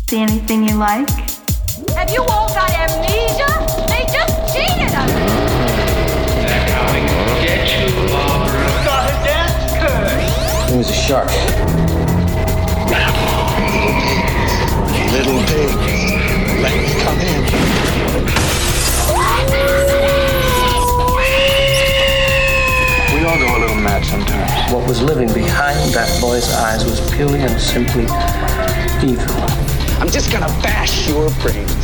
See anything you like? Have you all got amnesia? They just cheated us! They're coming to get you, Barbara. Got a dance curse! It was a shark. Little pig, let me come in. We all go a little mad sometimes. What was living behind that boy's eyes was purely and simply evil. I'm just gonna bash your brains.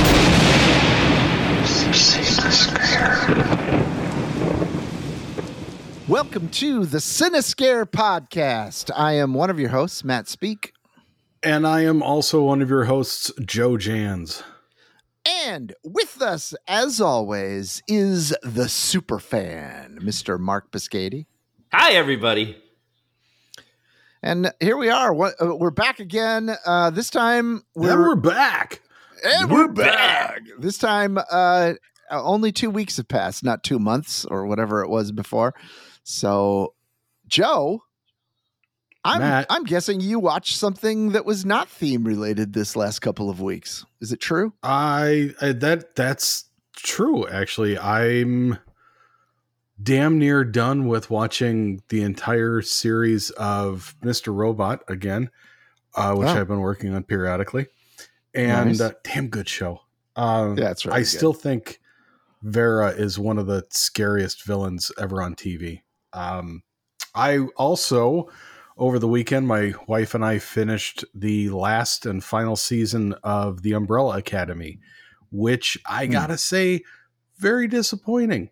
Welcome to the Cinescare podcast. I am one of your hosts, Matt Speak. And I am also one of your hosts, Joe Jans. And with us, as always, is the superfan, Mr. Mark Biscati. Hi, everybody. And here we are. We're back again. This time we're back. And we're back. This time, only 2 weeks have passed, not 2 months or whatever it was before. So, Joe, I'm guessing you watched something that was not theme related this last couple of weeks. Is it true? That's true. Actually, I'm damn near done with watching the entire series of Mr. Robot again, which I've been working on periodically, and nice. Damn good show. Yeah, that's right. I still think Vera is one of the scariest villains ever on TV. I also, over the weekend, my wife and I finished the last and final season of The Umbrella Academy, which I gotta say, very disappointing.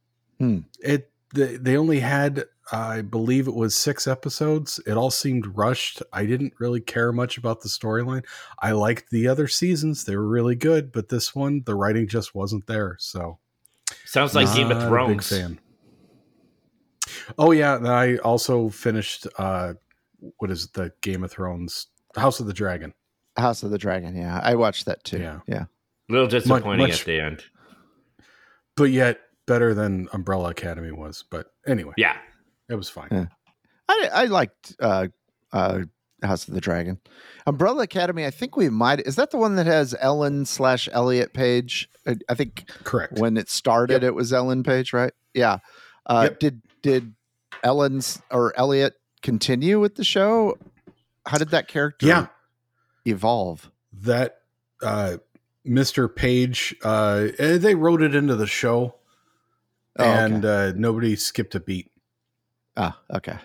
They only had, I believe it was 6 episodes. It all seemed rushed. I didn't really care much about the storyline. I liked the other seasons. They were really good, but this one, the writing just wasn't there. So sounds like Game of Thrones. Big fan. Oh yeah, and I also finished what is the Game of Thrones? House of the Dragon. House of the Dragon, yeah. I watched that too. Yeah. A little disappointing at the end. But yet better than Umbrella Academy was. But anyway. Yeah. It was fine. Yeah. I liked House of the Dragon. Umbrella Academy, I think we might. Is that the one that has Ellen/Elliot Page? I think correct. When it started, It was Ellen Page, right? Yeah. Did Ellen's or Elliot continue with the show? How did that character evolve? That Mr. Page, they wrote it into the show, and nobody skipped a beat. Ah, okay.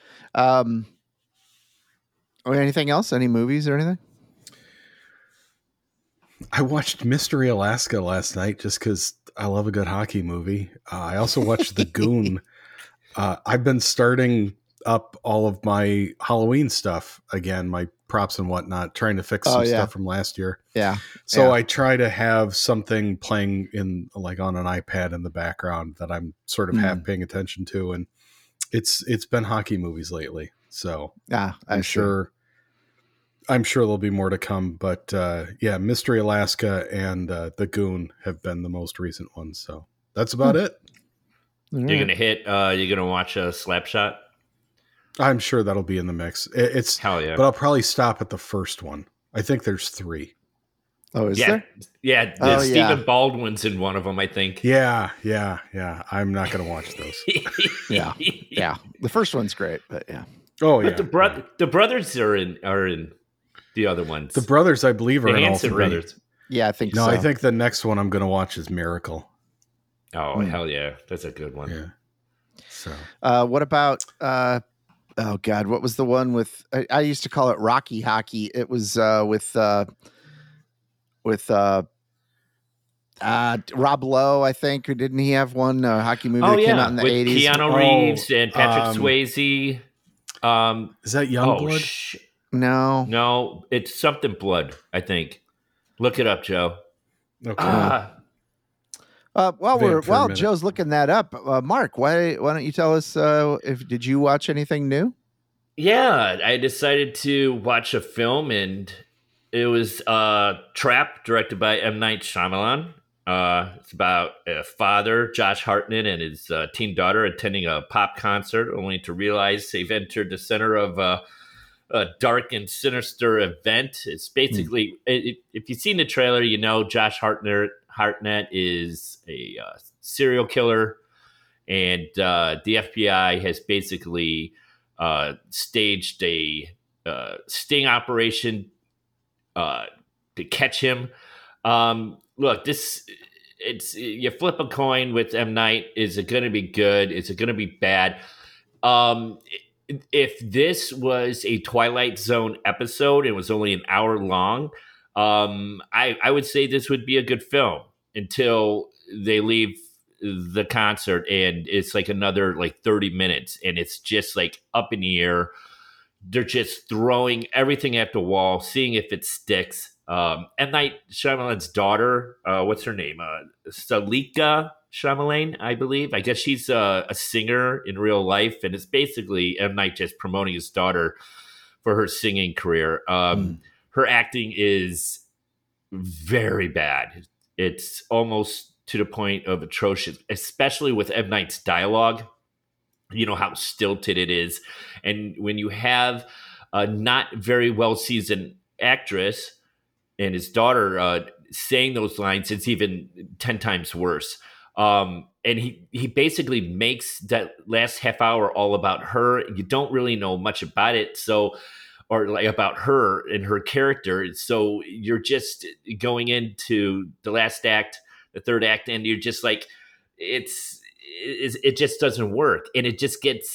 Anything else? Any movies or anything? I watched Mystery Alaska last night just because I love a good hockey movie. I also watched The Goon. I've been starting up all of my Halloween stuff again, my props and whatnot, trying to fix some stuff from last year. Yeah. So I try to have something playing in like on an iPad in the background that I'm sort of half paying attention to. And it's been hockey movies lately. So I'm sure there'll be more to come, but Mystery Alaska and The Goon have been the most recent ones. So that's about it. You're going to watch a Slapshot? I'm sure that'll be in the mix. It's hell yeah. But I'll probably stop at the first one. I think there's 3. Oh, is there? Yeah. Stephen Baldwin's in one of them, I think. Yeah. I'm not going to watch those. Yeah. The first one's great, but yeah. Oh yeah. But the brothers are in the other ones. The brothers, I believe, are in all 3. Brothers. Yeah, I think so. No, I think the next one I'm going to watch is Miracle. Oh, hell yeah. That's a good one. Yeah. So, what about, oh God, what was the one with, I used to call it Rocky Hockey. It was with Rob Lowe, I think. Or didn't he have one hockey movie that came out in the 80s? Keanu Reeves and Patrick Swayze. Is that Youngblood? No, it's something blood, I think. Look it up, Joe. Okay. While Joe's looking that up, Mark, why don't you tell us did you watch anything new? Yeah, I decided to watch a film, and it was Trap, directed by M. Night Shyamalan. It's about a father, Josh Hartnett, and his teen daughter attending a pop concert, only to realize they've entered the center of dark and sinister event. It's basically, if you've seen the trailer, you know Josh Hartnett is a serial killer, and the FBI has basically staged a sting operation to catch him. Look, you flip a coin with M. Night. Is it going to be good? Is it going to be bad? If this was a Twilight Zone episode, it was only an hour long, I would say this would be a good film until they leave the concert and it's like another like 30 minutes and it's just like up in the air. They're just throwing everything at the wall, seeing if it sticks. M. Night Shyamalan's daughter, what's her name? Salika Shyamalan, I believe. I guess she's a singer in real life, and it's basically M. Night just promoting his daughter for her singing career. Her acting is very bad. It's almost to the point of atrocious, especially with M. Night's dialogue. You know how stilted it is. And when you have a not very well-seasoned actress and his daughter saying those lines, it's even 10 times worse. And he basically makes that last half hour all about her. You don't really know much about it. Or like about her and her character. So you're just going into the last act, the third act, and you're just like, it just doesn't work. And it just gets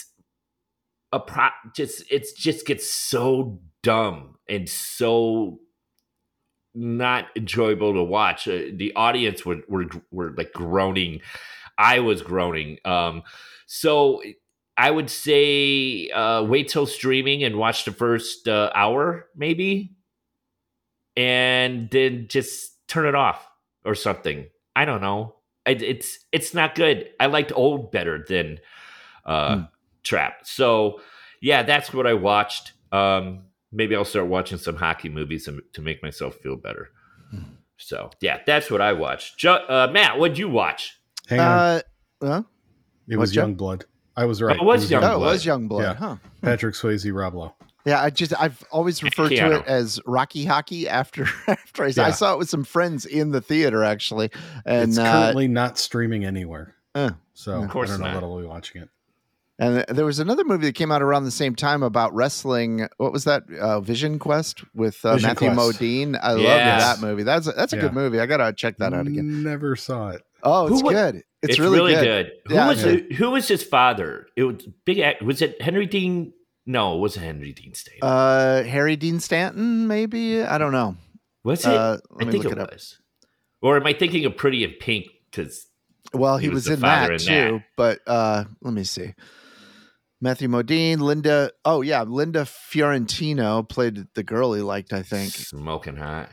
gets so dumb and so not enjoyable to watch. The audience were like groaning. I was groaning. So I would say wait till streaming and watch the first hour maybe, and then just turn it off or something. I don't know. It's not good. I liked Old better than Trap. So yeah, that's what I watched. Maybe I'll start watching some hockey movies to make myself feel better. So yeah, that's what I watched. Matt, what'd you watch? Hang on. Huh? It was Youngblood. I was right. Oh, it was Youngblood. Oh, it was Youngblood. Yeah. Huh. Patrick Swayze, Rob Lowe. Yeah, I've always referred to it as Rocky Hockey after I saw it with some friends in the theater actually, and it's currently not streaming anywhere. So of course I don't know not. that I'll be watching it. And there was another movie that came out around the same time about wrestling. What was that? Vision Quest with Matthew Modine. I love that movie. That's a good movie. I gotta check that out again. Never saw it. Oh, it's good. It's really good. Who was his father? It was big. Was it Henry Dean? No, it wasn't Henry Dean Stanton. Harry Dean Stanton, maybe. I don't know. Was it? I think it was. Or am I thinking of Pretty in Pink? Because he was in that too. But let me see. Matthew Modine, Linda. Oh yeah, Linda Fiorentino played the girl he liked. I think smoking hot.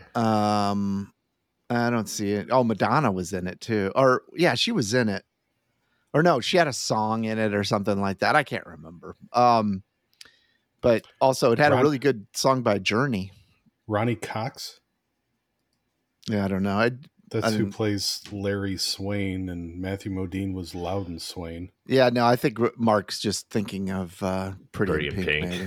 I don't see it. Oh, Madonna was in it too. Or yeah, she was in it. Or no, she had a song in it or something like that. I can't remember. But also it had a really good song by Journey. Ronnie Cox. Yeah, I don't know. That's who plays Larry Swain, and Matthew Modine was Loudon Swain. Yeah, no, I think Mark's just thinking of Pretty in Pink. Maybe.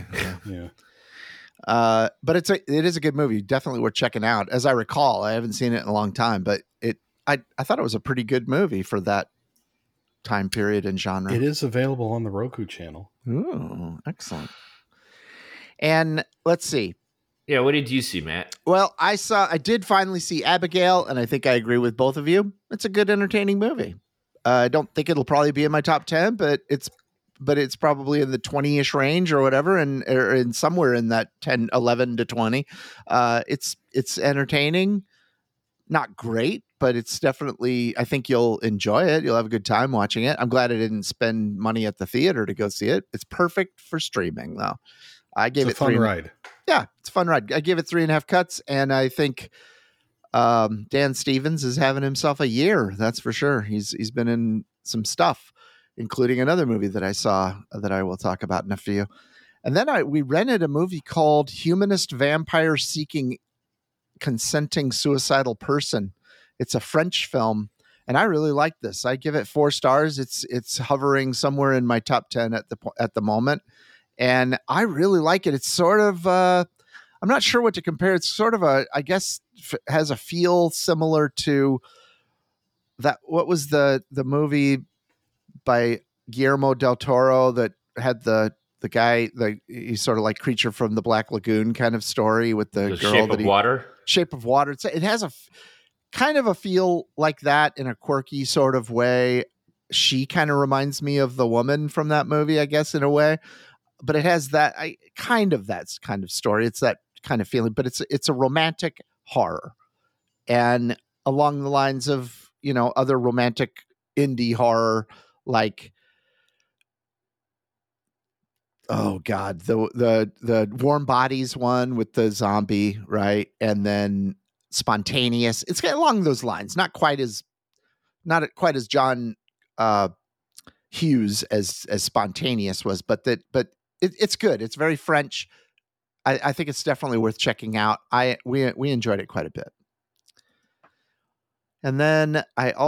Yeah. But it is a good movie. Definitely worth checking out. As I recall, I haven't seen it in a long time, but I thought it was a pretty good movie for that time period and genre. It is available on the Roku channel. Ooh, excellent. And let's see. Yeah, what did you see, Matt? Well, I did finally see Abigail, and I think I agree with both of you. It's a good, entertaining movie. I don't think it'll probably be in my top 10, but it's probably in the 20-ish range or whatever, and somewhere in that 10, 11 to 20. It's entertaining, not great, but it's definitely, I think you'll enjoy it. You'll have a good time watching it. I'm glad I didn't spend money at the theater to go see it. It's perfect for streaming, though. I gave it a fun ride. Yeah, it's a fun ride. I gave it 3.5 cuts, and I think Dan Stevens is having himself a year. That's for sure. He's been in some stuff, including another movie that I saw that I will talk about in a few. And then we rented a movie called Humanist Vampire Seeking Consenting Suicidal Person. It's a French film, and I really like this. I give it 4 stars. It's hovering somewhere in my top 10 at the moment. and I really like it. It's sort of I'm not sure what to compare. It's sort of I guess has a feel similar to that. What was the movie by Guillermo del Toro that had the guy, he's sort of like Creature from the Black Lagoon kind of story with the girl Shape of Water. Shape of Water. It has a kind of a feel like that in a quirky sort of way. She kind of reminds me of the woman from that movie, I guess, in a way. But it has that kind of story. It's that kind of feeling, but it's a romantic horror, and along the lines of other romantic indie horror, like oh god, the Warm Bodies one with the zombie, right, and then Spontaneous. It's along those lines, not quite as John Hughes as Spontaneous was, but it's good. It's very French. I think it's definitely worth checking out. We enjoyed it quite a bit. And then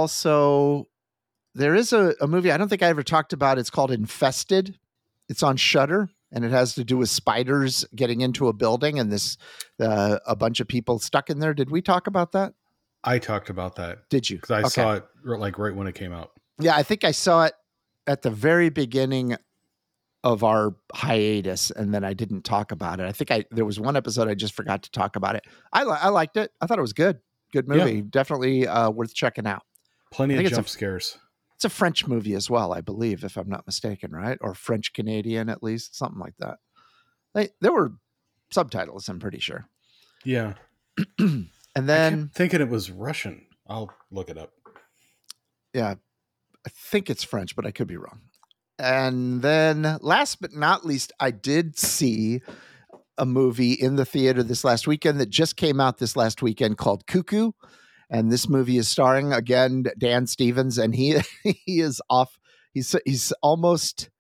there is a movie I don't think I ever talked about. It's called Infested. It's on Shudder, and it has to do with spiders getting into a building and a bunch of people stuck in there. Did we talk about that? I talked about that. Did you? Because I saw it like right when it came out. Yeah, I think I saw it at the very beginning of our hiatus, and then I didn't talk about it. I think there was one episode I just forgot to talk about it. I liked it. I thought it was good movie. Yeah. Definitely worth checking out. Plenty of jump scares. It's a French movie as well, I believe, if I'm not mistaken, right? Or French Canadian, at least, something like that. There were subtitles, I'm pretty sure. Yeah. And then I kept thinking it was Russian. I'll look it up. Yeah, I think it's French, but I could be wrong. And then last but not least, I did see a movie in the theater this last weekend that just came out this last weekend called Cuckoo. And this movie is starring, again, Dan Stevens, and he is off. He's almost,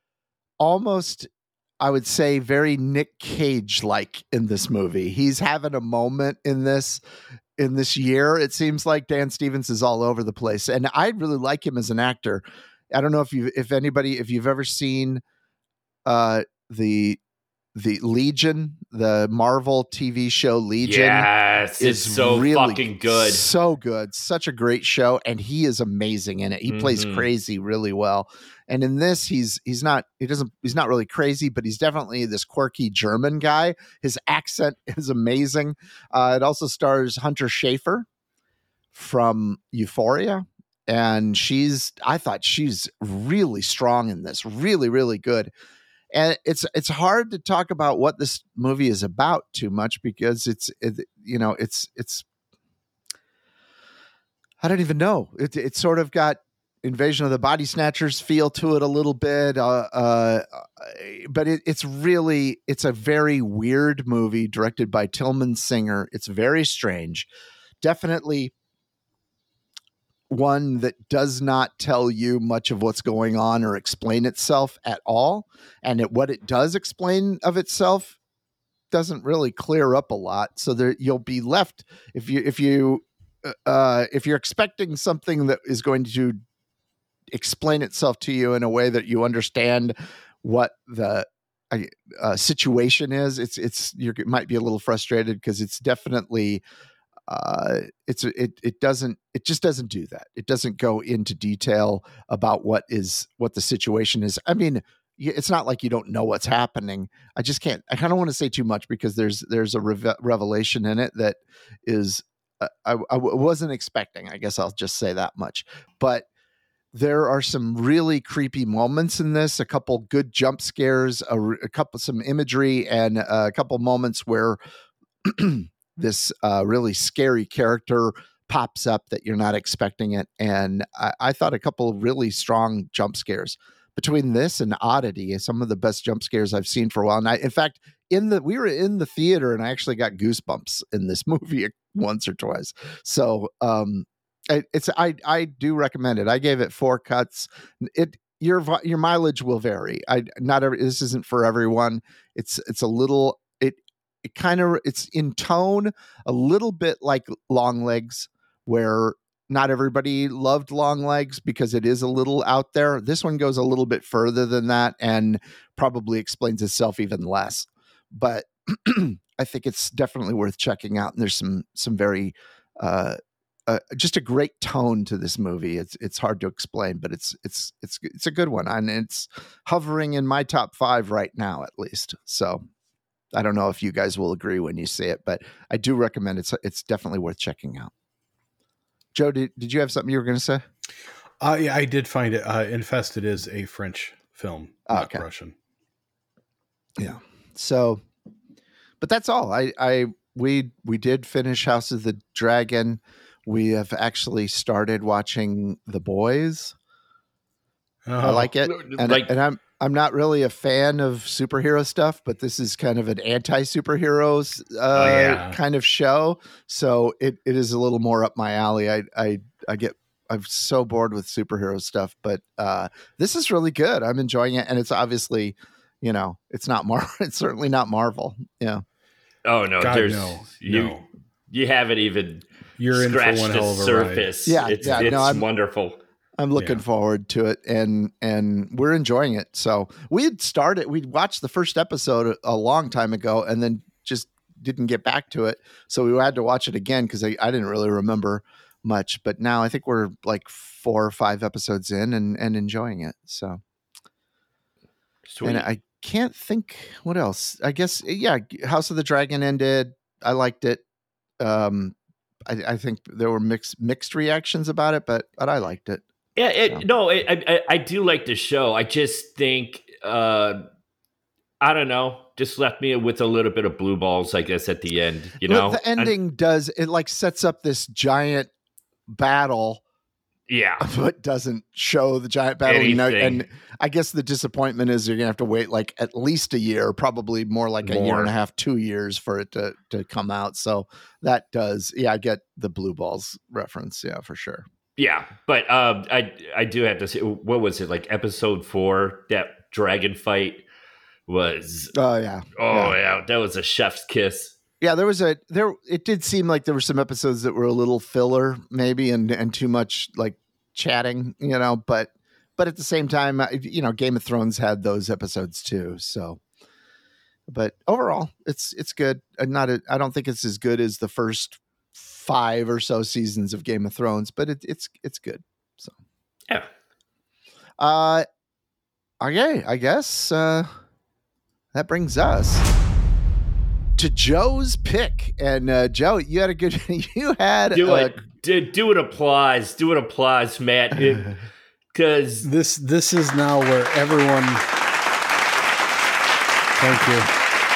I would say, very Nick Cage-like in this movie. He's having a moment in this year. It seems like Dan Stevens is all over the place, and I really like him as an actor. I don't know if you've ever seen the Legion, the Marvel TV show Legion. Yes, it's so really fucking good. So good. Such a great show, and he is amazing in it. He plays crazy really well. And in this, he's not really crazy, but he's definitely this quirky German guy. His accent is amazing. It also stars Hunter Schafer from Euphoria. And I thought she's really strong in this, really, really good. And it's hard to talk about what this movie is about too much because it's I don't even know. It's sort of got Invasion of the Body Snatchers feel to it a little bit, but it's a very weird movie directed by Tillman Singer. It's very strange, definitely one that does not tell you much of what's going on or explain itself at all. And what it does explain of itself doesn't really clear up a lot. So you'll be left if you're expecting something that is going to explain itself to you in a way that you understand what the situation is. You might be a little frustrated because it's definitely it just doesn't do that. It doesn't go into detail about what the situation is. I mean, it's not like you don't know what's happening. I kind of want to say too much because there's a revelation in it that is I wasn't expecting. I guess I'll just say that much. But there are some really creepy moments in this, a couple good jump scares, some imagery, and a couple moments where this really scary character pops up that you're not expecting it. And I thought a couple of really strong jump scares between this and Oddity, some of the best jump scares I've seen for a while. And in fact, we were in the theater and I actually got goosebumps in this movie once or twice. So I do recommend it. I gave it 4 cuts. Your mileage will vary. This isn't for everyone. It's a little, it's in tone a little bit like Longlegs, where not everybody loved Longlegs because it is a little out there. This one goes a little bit further than that and probably explains itself even less. But I think it's definitely worth checking out. And there's some very just a great tone to this movie. It's hard to explain, but it's a good one, and it's hovering in my top 5 right now, at least. So I don't know if you guys will agree when you see it, but I do recommend it. It's definitely worth checking out. Joe, did you have something you were going to say? Yeah, I did find it. Infested is a French film, not Russian. Yeah. So, but that's all. We did finish House of the Dragon. We have actually started watching The Boys. I like it, and I'm not really a fan of superhero stuff, but this is kind of an anti-superheroes kind of show, so it is a little more up my alley. I'm so bored with superhero stuff, but this is really good. I'm enjoying it, and it's obviously, it's not It's certainly not Marvel. Yeah. Oh no, God, you haven't even You're scratched in for one hell of a surface. Ride. It's wonderful. I'm looking forward to it, and we're enjoying it. So we'd watched the first episode a long time ago, and then just didn't get back to it. So we had to watch it again because I didn't really remember much. But now I think we're like 4 or 5 episodes in and enjoying it. So, sweet. And I can't think what else. I guess House of the Dragon ended. I liked it. I think there were mixed reactions about it, but I liked it. Yeah, I do like the show. I just think I don't know, just left me with a little bit of blue balls, I guess, at the end. The ending sets up this giant battle. Yeah, but doesn't show the giant battle. And I guess the disappointment is you're gonna have to wait like at least a year, probably more like a year and a half, 2 years for it to come out. So that does, I get the blue balls reference, for sure. Yeah, but I do have to say, what was it, like episode 4? That dragon fight was. Oh yeah. That was a chef's kiss. Yeah, it did seem like there were some episodes that were a little filler, maybe, and too much like chatting, but at the same time, Game of Thrones had those episodes too. So, but overall, it's good. I don't think it's as good as the first 5 or so seasons of Game of Thrones, but it's good. So, yeah. Okay, I guess that brings us to Joe's pick. And Joe, you had do an applause, Matt, because this is now where everyone. Thank you.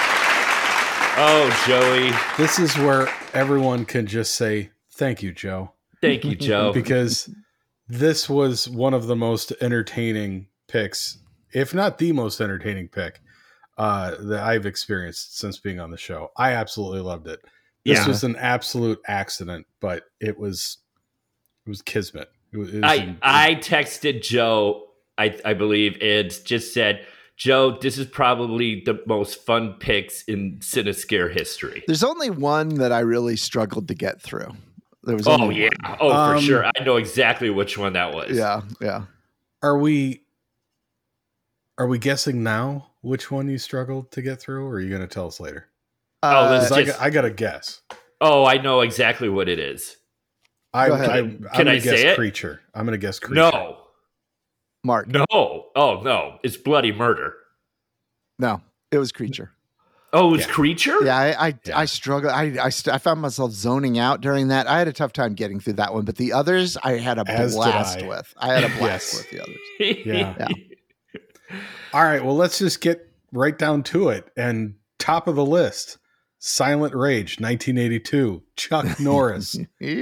Oh, Joey, this is where everyone can just say thank you, Joe. Thank you, Joe, because this was one of the most entertaining picks, if not the most entertaining pick that I've experienced since being on the show. I absolutely loved it. This was an absolute accident, but it was kismet. I texted Joe, I believe, and just said, Joe, this is probably the most fun picks in Cinescare history. There's only one that I really struggled to get through. There was one. Oh, for sure. I know exactly which one that was. Yeah. Are we guessing now which one you struggled to get through, or are you going to tell us later? I got to guess. Oh, I know exactly what it is. I'm going to guess Creature. I'm going to guess Creature. No. Mark. No. Oh, no. It's Bloody Murder. No, it was Creature. Oh, it was Creature? Yeah, I struggled. I found myself zoning out during that. I had a tough time getting through that one, but the others I had a blast with. I had a blast with the others. Yeah. All right, well, let's just get right down to it. And top of the list, Silent Rage, 1982, Chuck Norris.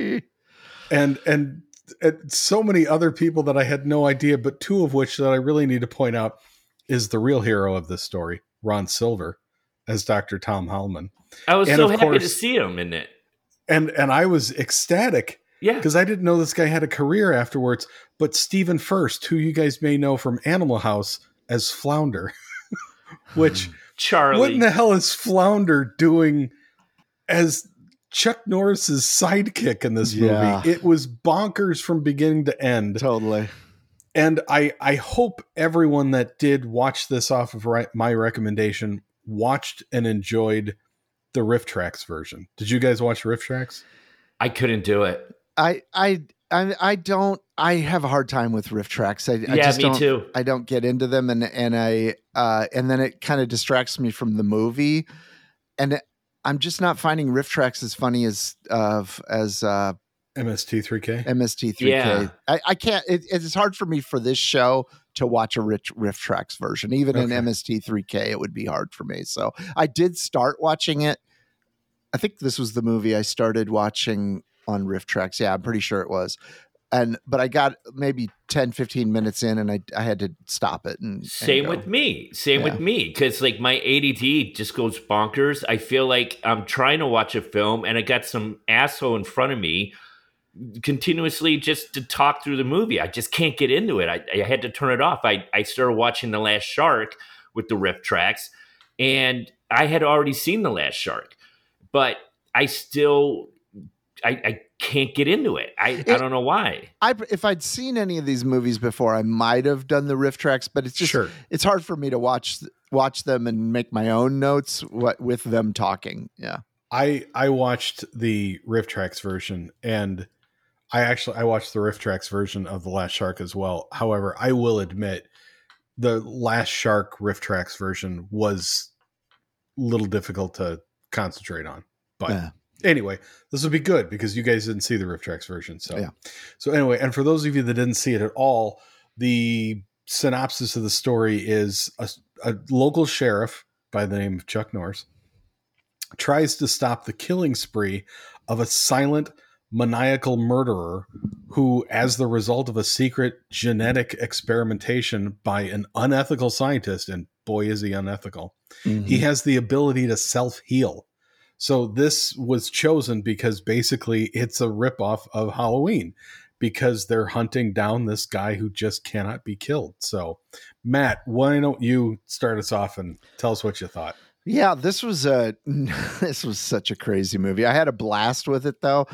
and so many other people that I had no idea, but 2 of which that I really need to point out is the real hero of this story, Ron Silver, as Dr. Tom Hellman. I was so happy to see him in it. And I was ecstatic. Yeah. Because I didn't know this guy had a career afterwards. But Stephen Furst, who you guys may know from Animal House as Flounder, which Charlie. What in the hell is Flounder doing as Chuck Norris's sidekick in this movie. It was bonkers from beginning to end. Totally. And I hope everyone that did watch this off of my recommendation watched and enjoyed the Riff Tracks version. Did you guys watch Riff Tracks? I couldn't do it. I don't. I have a hard time with Riff Tracks. I just me don't, too. I don't get into them, and then it kind of distracts me from the movie, and I'm just not finding Riff Tracks as funny as MST3K. MST3K. Yeah. I can't. It's hard for me for this show to watch a Riff Tracks version. Even in MST3K, it would be hard for me. So I did start watching it. I think this was the movie I started watching on Riff Tracks. Yeah, I'm pretty sure it was. But I got maybe 10, 15 minutes in, and I had to stop it. Same with me. Because like my ADD just goes bonkers. I feel like I'm trying to watch a film, and I got some asshole in front of me continuously just to talk through the movie. I just can't get into it. I had to turn it off. I started watching The Last Shark with the Riff Tracks, and I had already seen The Last Shark, but I still I can't get into it. I don't know why. If I'd seen any of these movies before, I might have done the Riff Tracks, but it's just it's hard for me to watch them and make my own notes with them talking. Yeah. I watched the Riff Tracks version, and I watched the Riff Tracks version of The Last Shark as well. However, I will admit the Last Shark Riff Tracks version was a little difficult to concentrate on. But anyway, this would be good because you guys didn't see the Riff Tracks version. So anyway, and for those of you that didn't see it at all, the synopsis of the story is a local sheriff by the name of Chuck Norris tries to stop the killing spree of a silent, maniacal murderer who, as the result of a secret genetic experimentation by an unethical scientist, and boy is he unethical, he has the ability to self-heal. So this was chosen because basically it's a ripoff of Halloween, because they're hunting down this guy who just cannot be killed. So Matt, why don't you start us off and tell us what you thought? Yeah, this was such a crazy movie. I had a blast with it though.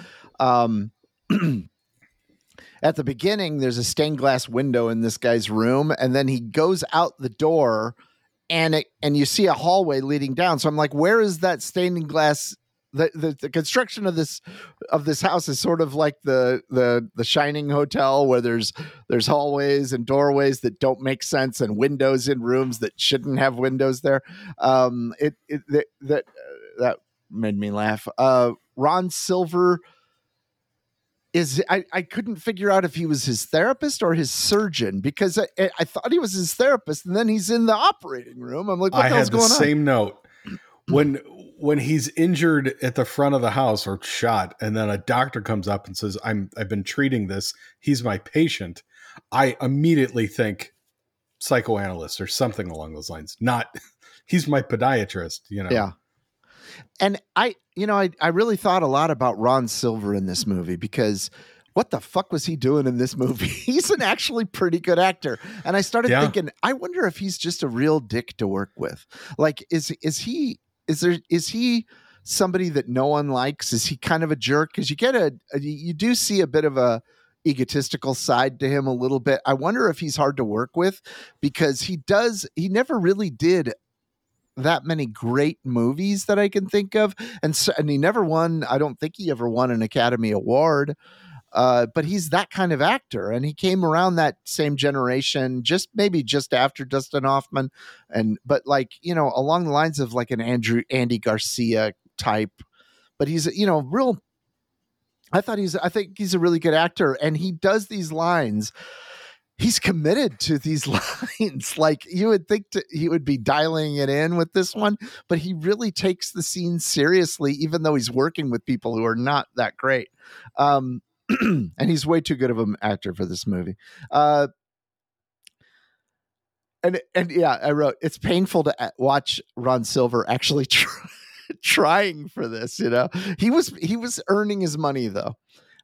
At the beginning, there's a stained glass window in this guy's room, and then he goes out the door, and you see a hallway leading down. So I'm like, where is that stained glass? The construction of this house is sort of like the Shining Hotel, where there's hallways and doorways that don't make sense and windows in rooms that shouldn't have windows there. That made me laugh. Ron Silver I couldn't figure out if he was his therapist or his surgeon, because I thought he was his therapist, and then he's in the operating room. I'm like, what the hell's going on? I had the same note. When he's injured at the front of the house or shot, and then a doctor comes up and says, I've been treating this, he's my patient, I immediately think psychoanalyst or something along those lines. Not he's my podiatrist, Yeah. And I really thought a lot about Ron Silver in this movie, because what the fuck was he doing in this movie? He's an actually pretty good actor. And I started thinking, I wonder if he's just a real dick to work with. Like, is he somebody that no one likes? Is he kind of a jerk? Because you do see a bit of a egotistical side to him a little bit. I wonder if he's hard to work with, because he never really did that many great movies that I can think of. And he never won. I don't think he ever won an Academy Award. But he's that kind of actor, and he came around that same generation, maybe just after Dustin Hoffman, but along the lines of like an Andy Garcia type. But he's real. I think he's a really good actor, and he does these lines. He's committed to these lines. Like, you would think he would be dialing it in with this one, but he really takes the scene seriously, even though he's working with people who are not that great. And he's way too good of an actor for this movie. And yeah, I wrote, it's painful to watch Ron Silver actually trying for this. He was earning his money though.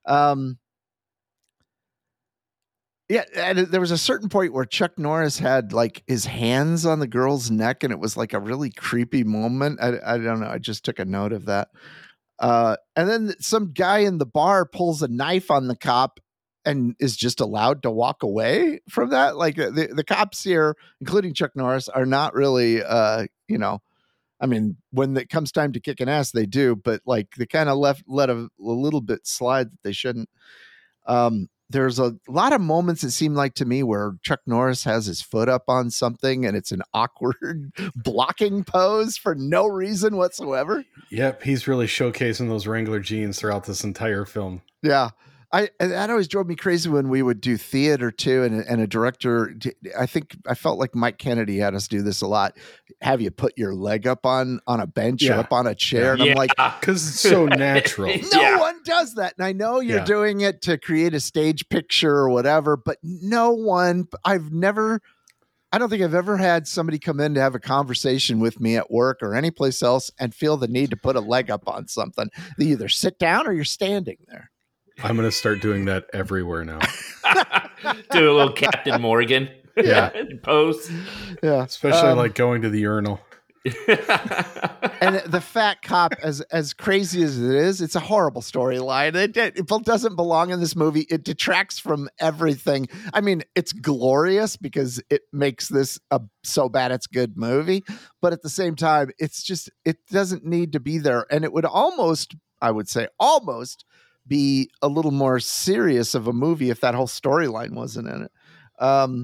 Yeah, and there was a certain point where Chuck Norris had like his hands on the girl's neck, and it was like a really creepy moment. I don't know. I just took a note of that. And then some guy in the bar pulls a knife on the cop and is just allowed to walk away from that. Like the cops here, including Chuck Norris, are not really, I mean, when it comes time to kick an ass, they do, but like they kind of let a little bit slide that they shouldn't. There's a lot of moments, it seemed like to me, where Chuck Norris has his foot up on something and it's an awkward blocking pose for no reason whatsoever. Yep, he's really showcasing those Wrangler jeans throughout this entire film. Yeah. That always drove me crazy when we would do theater too, and a director. I think I felt like Mike Kennedy had us do this a lot. Have you put your leg up on a bench or up on a chair? And I'm like, because it's so natural. No one does that, and I know you're doing it to create a stage picture or whatever, but no one. I don't think I've ever had somebody come in to have a conversation with me at work or anyplace else and feel the need to put a leg up on something. They either sit down or you're standing there. I'm going to start doing that everywhere now. Do a little Captain Morgan pose. Yeah. Especially like going to the urinal. And the fat cop, as crazy as it is, it's a horrible storyline. It doesn't belong in this movie. It detracts from everything. I mean, it's glorious because it makes this a so bad it's good movie. But at the same time, it's just, it doesn't need to be there. And it would almost, I would say almost, be a little more serious of a movie if that whole storyline wasn't in it.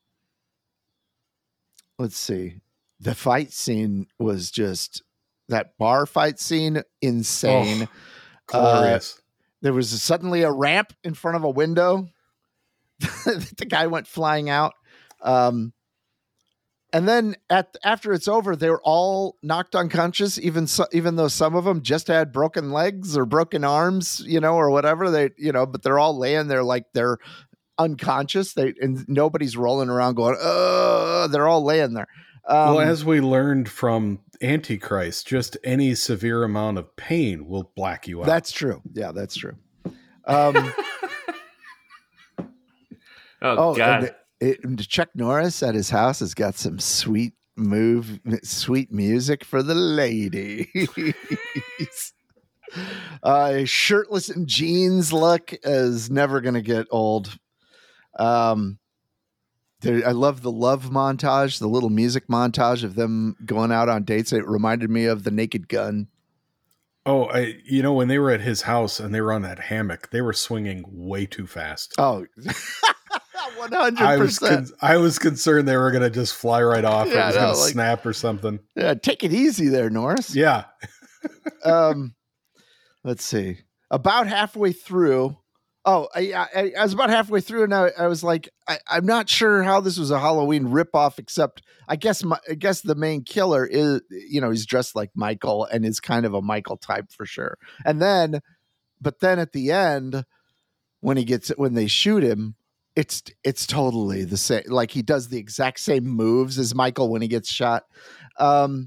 Let's see. The fight scene was just, that bar fight scene, insane. Glorious. There was suddenly a ramp in front of a window. The guy went flying out. And then after it's over, they were all knocked unconscious, even though some of them just had broken legs or broken arms, or whatever. But they're all laying there like they're unconscious. And nobody's rolling around going, "Oh!" They're all laying there. Well, as we learned from Antichrist, just any severe amount of pain will black you out. That's true. Yeah, that's true. God. Chuck Norris at his house has got some sweet music for the ladies. Shirtless and jeans look is never going to get old. I love the love montage, the little music montage of them going out on dates. It reminded me of The Naked Gun. Oh, when they were at his house and they were on that hammock, they were swinging way too fast. Oh, 100%. I was concerned they were going to just fly right off. Or it was going to snap or something. Yeah, take it easy there, Norris. Yeah. Let's see. About halfway through. I was about halfway through, and I was like, I'm not sure how this was a Halloween ripoff, except I guess the main killer is, he's dressed like Michael and is kind of a Michael type for sure. But then at the end, when they shoot him, it's totally the same. Like he does the exact same moves as Michael when he gets shot. I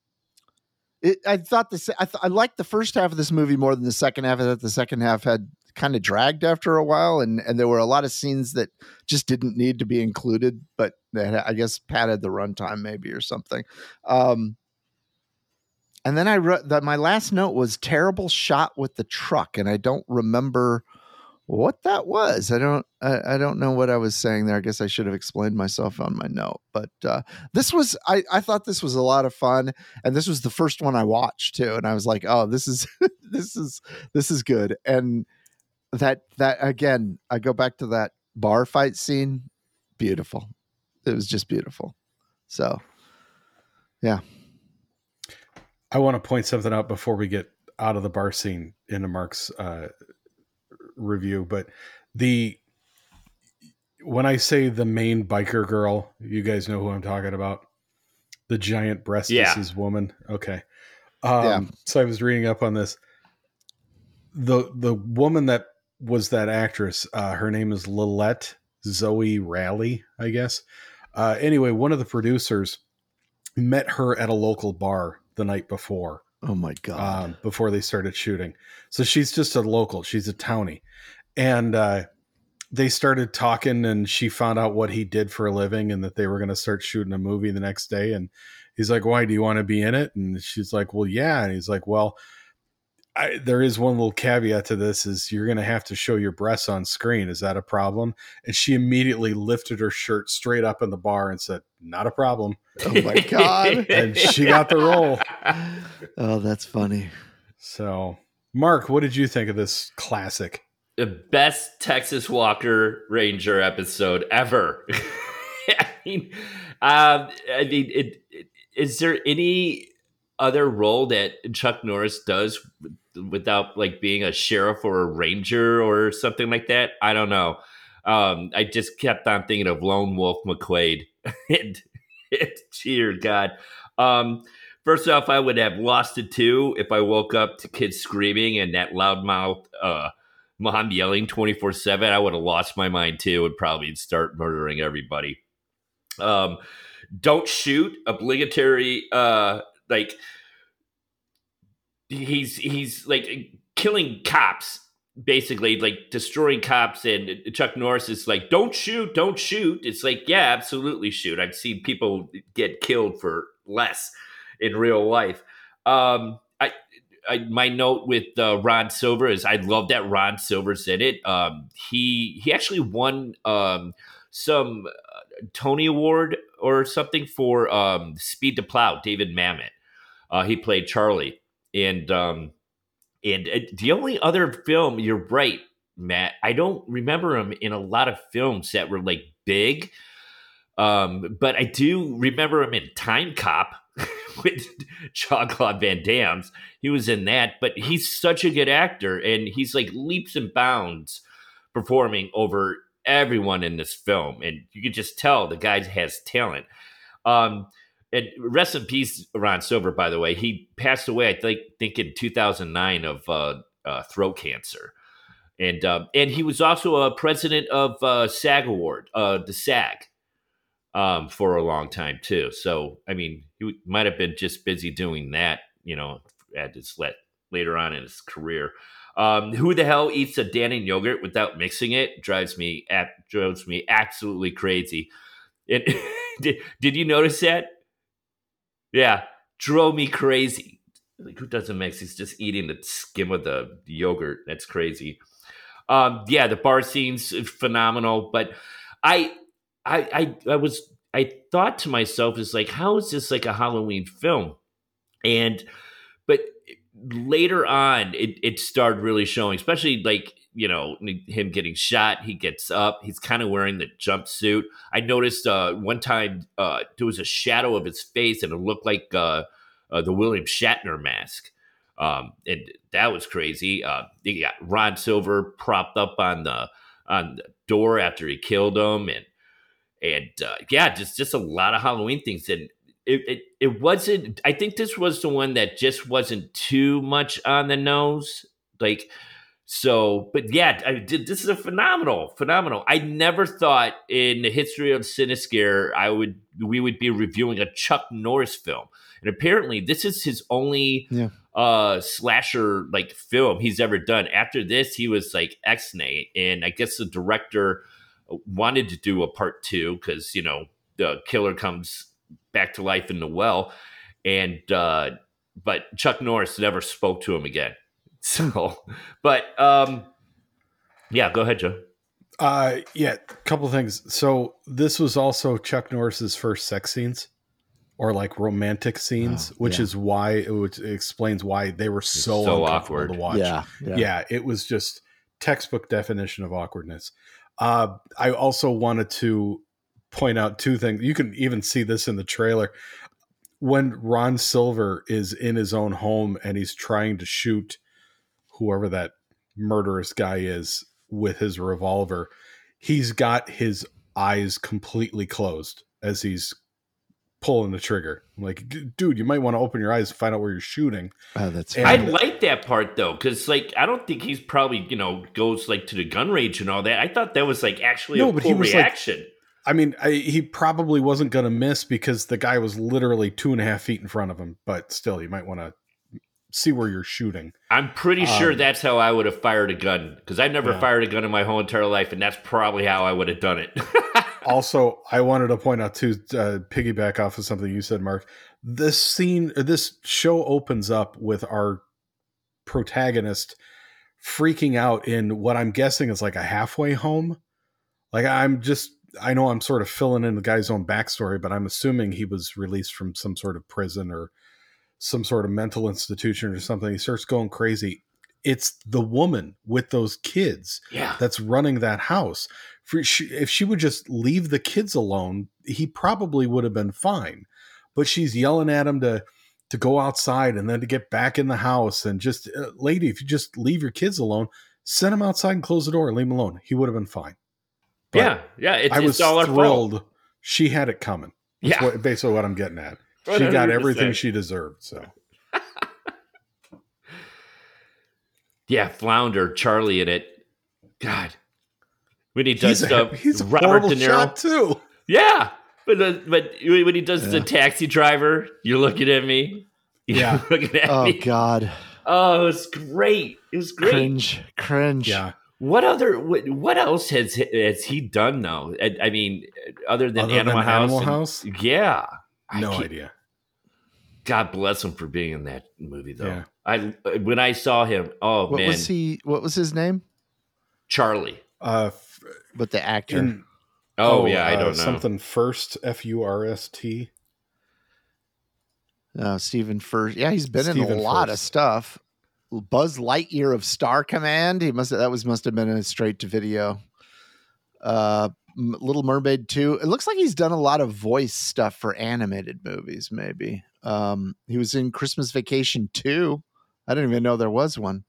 liked the first half of this movie more than the second half of it. The second half had kind of dragged after a while, and there were a lot of scenes that just didn't need to be included, but that I guess padded the runtime maybe or something. And then I wrote that my last note was terrible shot with the truck, and I don't remember what that was. I don't know what I was saying there. I guess I should have explained myself on my note, but this was, I thought this was a lot of fun. And this was the first one I watched too. And I was like, oh, this is good. And that again, I go back to that bar fight scene. Beautiful. It was just beautiful. So yeah. I want to point something out before we get out of the bar scene into Mark's, review, but when I say the main biker girl, you guys know who I'm talking about, the giant breasted woman. Okay. So I was reading up on this. The woman that was that actress, her name is Lillette Zoe Raleigh, I guess. Anyway, one of the producers met her at a local bar the night before. Oh my God. Before they started shooting. So she's just a local. She's a townie. And they started talking, and she found out what he did for a living and that they were going to start shooting a movie the next day. And he's like, why, do you want to be in it? And she's like, well, yeah. And he's like, well, There is one little caveat to this: is you're going to have to show your breasts on screen. Is that a problem? And she immediately lifted her shirt straight up in the bar and said, "Not a problem." Oh my God. And she got the role. Oh, that's funny. So, Mark, what did you think of this classic? The best Texas Walker Ranger episode ever. Is there any other role that Chuck Norris does without like being a sheriff or a ranger or something like that? I don't know. I just kept on thinking of Lone Wolf McQuade. Dear God. First off, I would have lost it too if I woke up to kids screaming and that loudmouth mom yelling 24/7. I would have lost my mind too and probably start murdering everybody. Don't shoot, obligatory. Like he's like killing cops, basically like destroying cops, and Chuck Norris is like, don't shoot. It's like, yeah, absolutely shoot. I've seen people get killed for less in real life. My note with Ron Silver is I love that Ron Silver's in it. He actually won some Tony Award or something for Speed to Plow, David Mamet. He played Charlie. And the only other film, you're right, Matt, I don't remember him in a lot of films that were like big. But I do remember him in Time Cop with Jean-Claude Van Damme. He was in that, but he's such a good actor, and he's like leaps and bounds performing over everyone in this film, and you can just tell the guy has talent. And rest in peace, Ron Silver, by the way. He passed away, I think in 2009 of throat cancer. And he was also a president of SAG Award, the SAG, for a long time too. So, I mean, he might have been just busy doing that, at his later on in his career. Who the hell eats a Dannon yogurt without mixing it? Drives me absolutely crazy. And did you notice that? Yeah, drove me crazy. Like, who doesn't mix? He's just eating the skim of the yogurt. That's crazy. Yeah, the bar scene's phenomenal. But I thought to myself, is like, how is this like a Halloween film? But later on, it started really showing, especially like, him getting shot. He gets up. He's kind of wearing the jumpsuit. I noticed one time there was a shadow of his face, and it looked like the William Shatner mask. And that was crazy. You got Ron Silver propped up on the door after he killed him, and just a lot of Halloween things. And it wasn't. I think this was the one that just wasn't too much on the nose, like. So, but yeah, this is a phenomenal. I never thought in the history of Cinescare we would be reviewing a Chuck Norris film, and apparently this is his only slasher like film he's ever done. After this, he was like X-Nay, and I guess the director wanted to do a part 2 because the killer comes back to life in the well, and but Chuck Norris never spoke to him again. So, but yeah, go ahead, Joe. Yeah, a couple of things. So this was also Chuck Norris's first sex scenes, or like romantic scenes, which is why it explains why they were so awkward to watch. Yeah, it was just textbook definition of awkwardness. I also wanted to point out 2 things. You can even see this in the trailer. When Ron Silver is in his own home and he's trying to shoot whoever that murderous guy is with his revolver, he's got his eyes completely closed as he's pulling the trigger. I'm like, dude, you might want to open your eyes and find out where you're shooting. That's I like that part though, because like I don't think he's probably goes like to the gun range and all that. I thought that was like actually a cool reaction. He probably wasn't going to miss because the guy was literally 2.5 feet in front of him. But still, you might want to see where you're shooting. I'm pretty sure that's how I would have fired a gun, because I've never fired a gun in my whole entire life, and that's probably how I would have done it. Also, I wanted to point out too, piggyback off of something you said, Mark. This show opens up with our protagonist freaking out in what I'm guessing is like a halfway home. Like I know I'm sort of filling in the guy's own backstory, but I'm assuming he was released from some sort of prison or some sort of mental institution or something. He starts going crazy. It's the woman with those kids that's running that house. If she would just leave the kids alone, he probably would have been fine. But she's yelling at him to go outside and then to get back in the house and just, lady, if you just leave your kids alone, send them outside and close the door and leave them alone. He would have been fine. But It's, I was all thrilled. fault. She had it coming. That's basically what I'm getting at. 100%. She got everything she deserved. So, Flounder, Charlie in it. God, when he does stuff, he's a Robert horrible De Niro shot too. Yeah, but when he does the taxi driver, you're looking at me. You're looking at me. Oh God. Oh, it was great. It was great. Cringe. Yeah. What else has he done though? I mean, other than Animal House? Yeah. No idea. God bless him for being in that movie though. Yeah. When I saw him, what was his name? Charlie. But the actor. I don't know. Something First, F-U-R-S-T. Stephen First. Yeah, he's been in a lot of stuff. Buzz Lightyear of Star Command. Must have been a straight to video. Little Mermaid 2. It looks like he's done a lot of voice stuff for animated movies. Maybe he was in Christmas Vacation 2. I didn't even know there was one.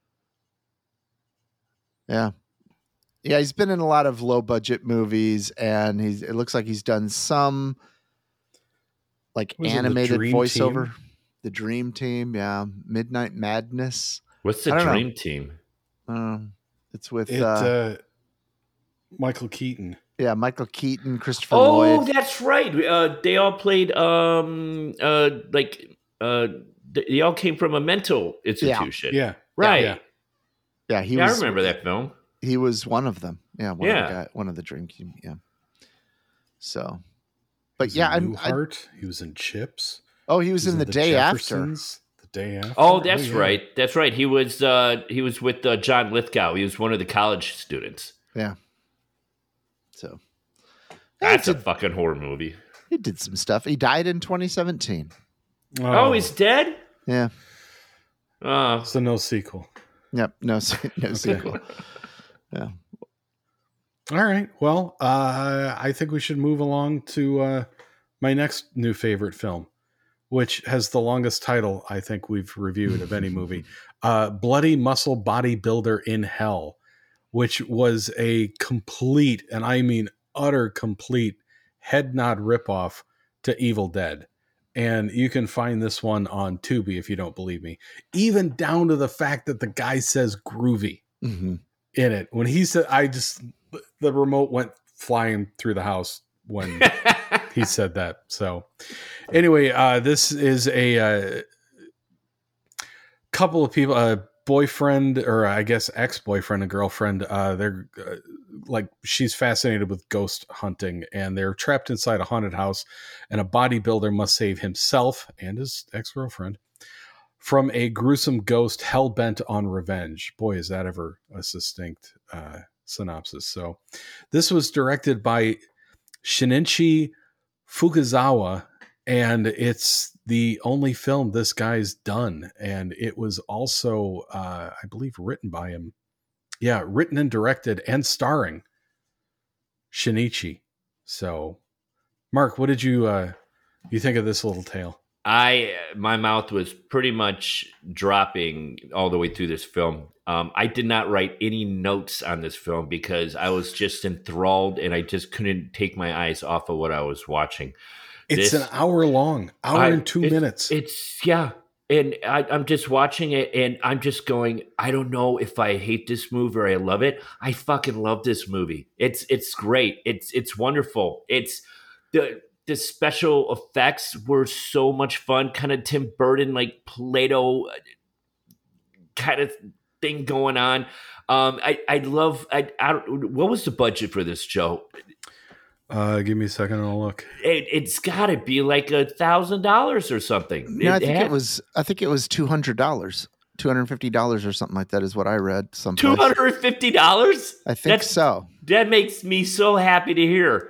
Yeah, he's been in a lot of low budget movies, and it looks like he's done some like animated voiceover. The Dream Team, Midnight Madness. What's the Dream Team? It's with Michael Keaton. Yeah, Michael Keaton, Christopher Lloyd. Oh, that's right. They all played they all came from a mental institution. Yeah. Right. Yeah, I remember that film. He was one of them. Yeah, one of the Dream Team. Yeah. So, but he was in Chips. Oh, he was in The Day After. The Day After. Oh, that's right. That's right. He was with John Lithgow. He was one of the college students. Yeah. So that's a fucking horror movie. He did some stuff. He died in 2017. Oh, he's dead? Yeah. So no sequel. Yep. No sequel. Yeah. All right. Well, I think we should move along to my next new favorite film, which has the longest title I think we've reviewed of any movie. Bloody Muscle Bodybuilder in Hell, which was a complete, and I mean utter complete, head nod ripoff to Evil Dead. And you can find this one on Tubi if you don't believe me. Even down to the fact that the guy says groovy in it. When he said, the remote went flying through the house when he said that. So anyway, this is a couple of people, a boyfriend, or I guess ex-boyfriend and girlfriend. They're she's fascinated with ghost hunting, and they're trapped inside a haunted house, and a bodybuilder must save himself and his ex-girlfriend from a gruesome ghost hell-bent on revenge. Boy, is that ever a succinct synopsis. So this was directed by Shinichi Fukuzawa, and it's the only film this guy's done. And it was also, I believe, written by him. Yeah, written and directed and starring Shinichi. So, Mark, what did you think of this little tale? My mouth was pretty much dropping all the way through this film. I did not write any notes on this film because I was just enthralled and I just couldn't take my eyes off of what I was watching. It's an hour long, and 2 minutes. And I'm just watching it and I'm just going, I don't know if I hate this movie or I love it. I fucking love this movie. It's great. It's wonderful. It's the special effects were so much fun, kind of Tim Burton, like Play-Doh kind of thing going on. I love, what was the budget for this, Joe? Give me a second and I'll look. It's got to be like $1,000 or something. No, I think it was $200. $250 or something like that is what I read. $250? I think so. That makes me so happy to hear.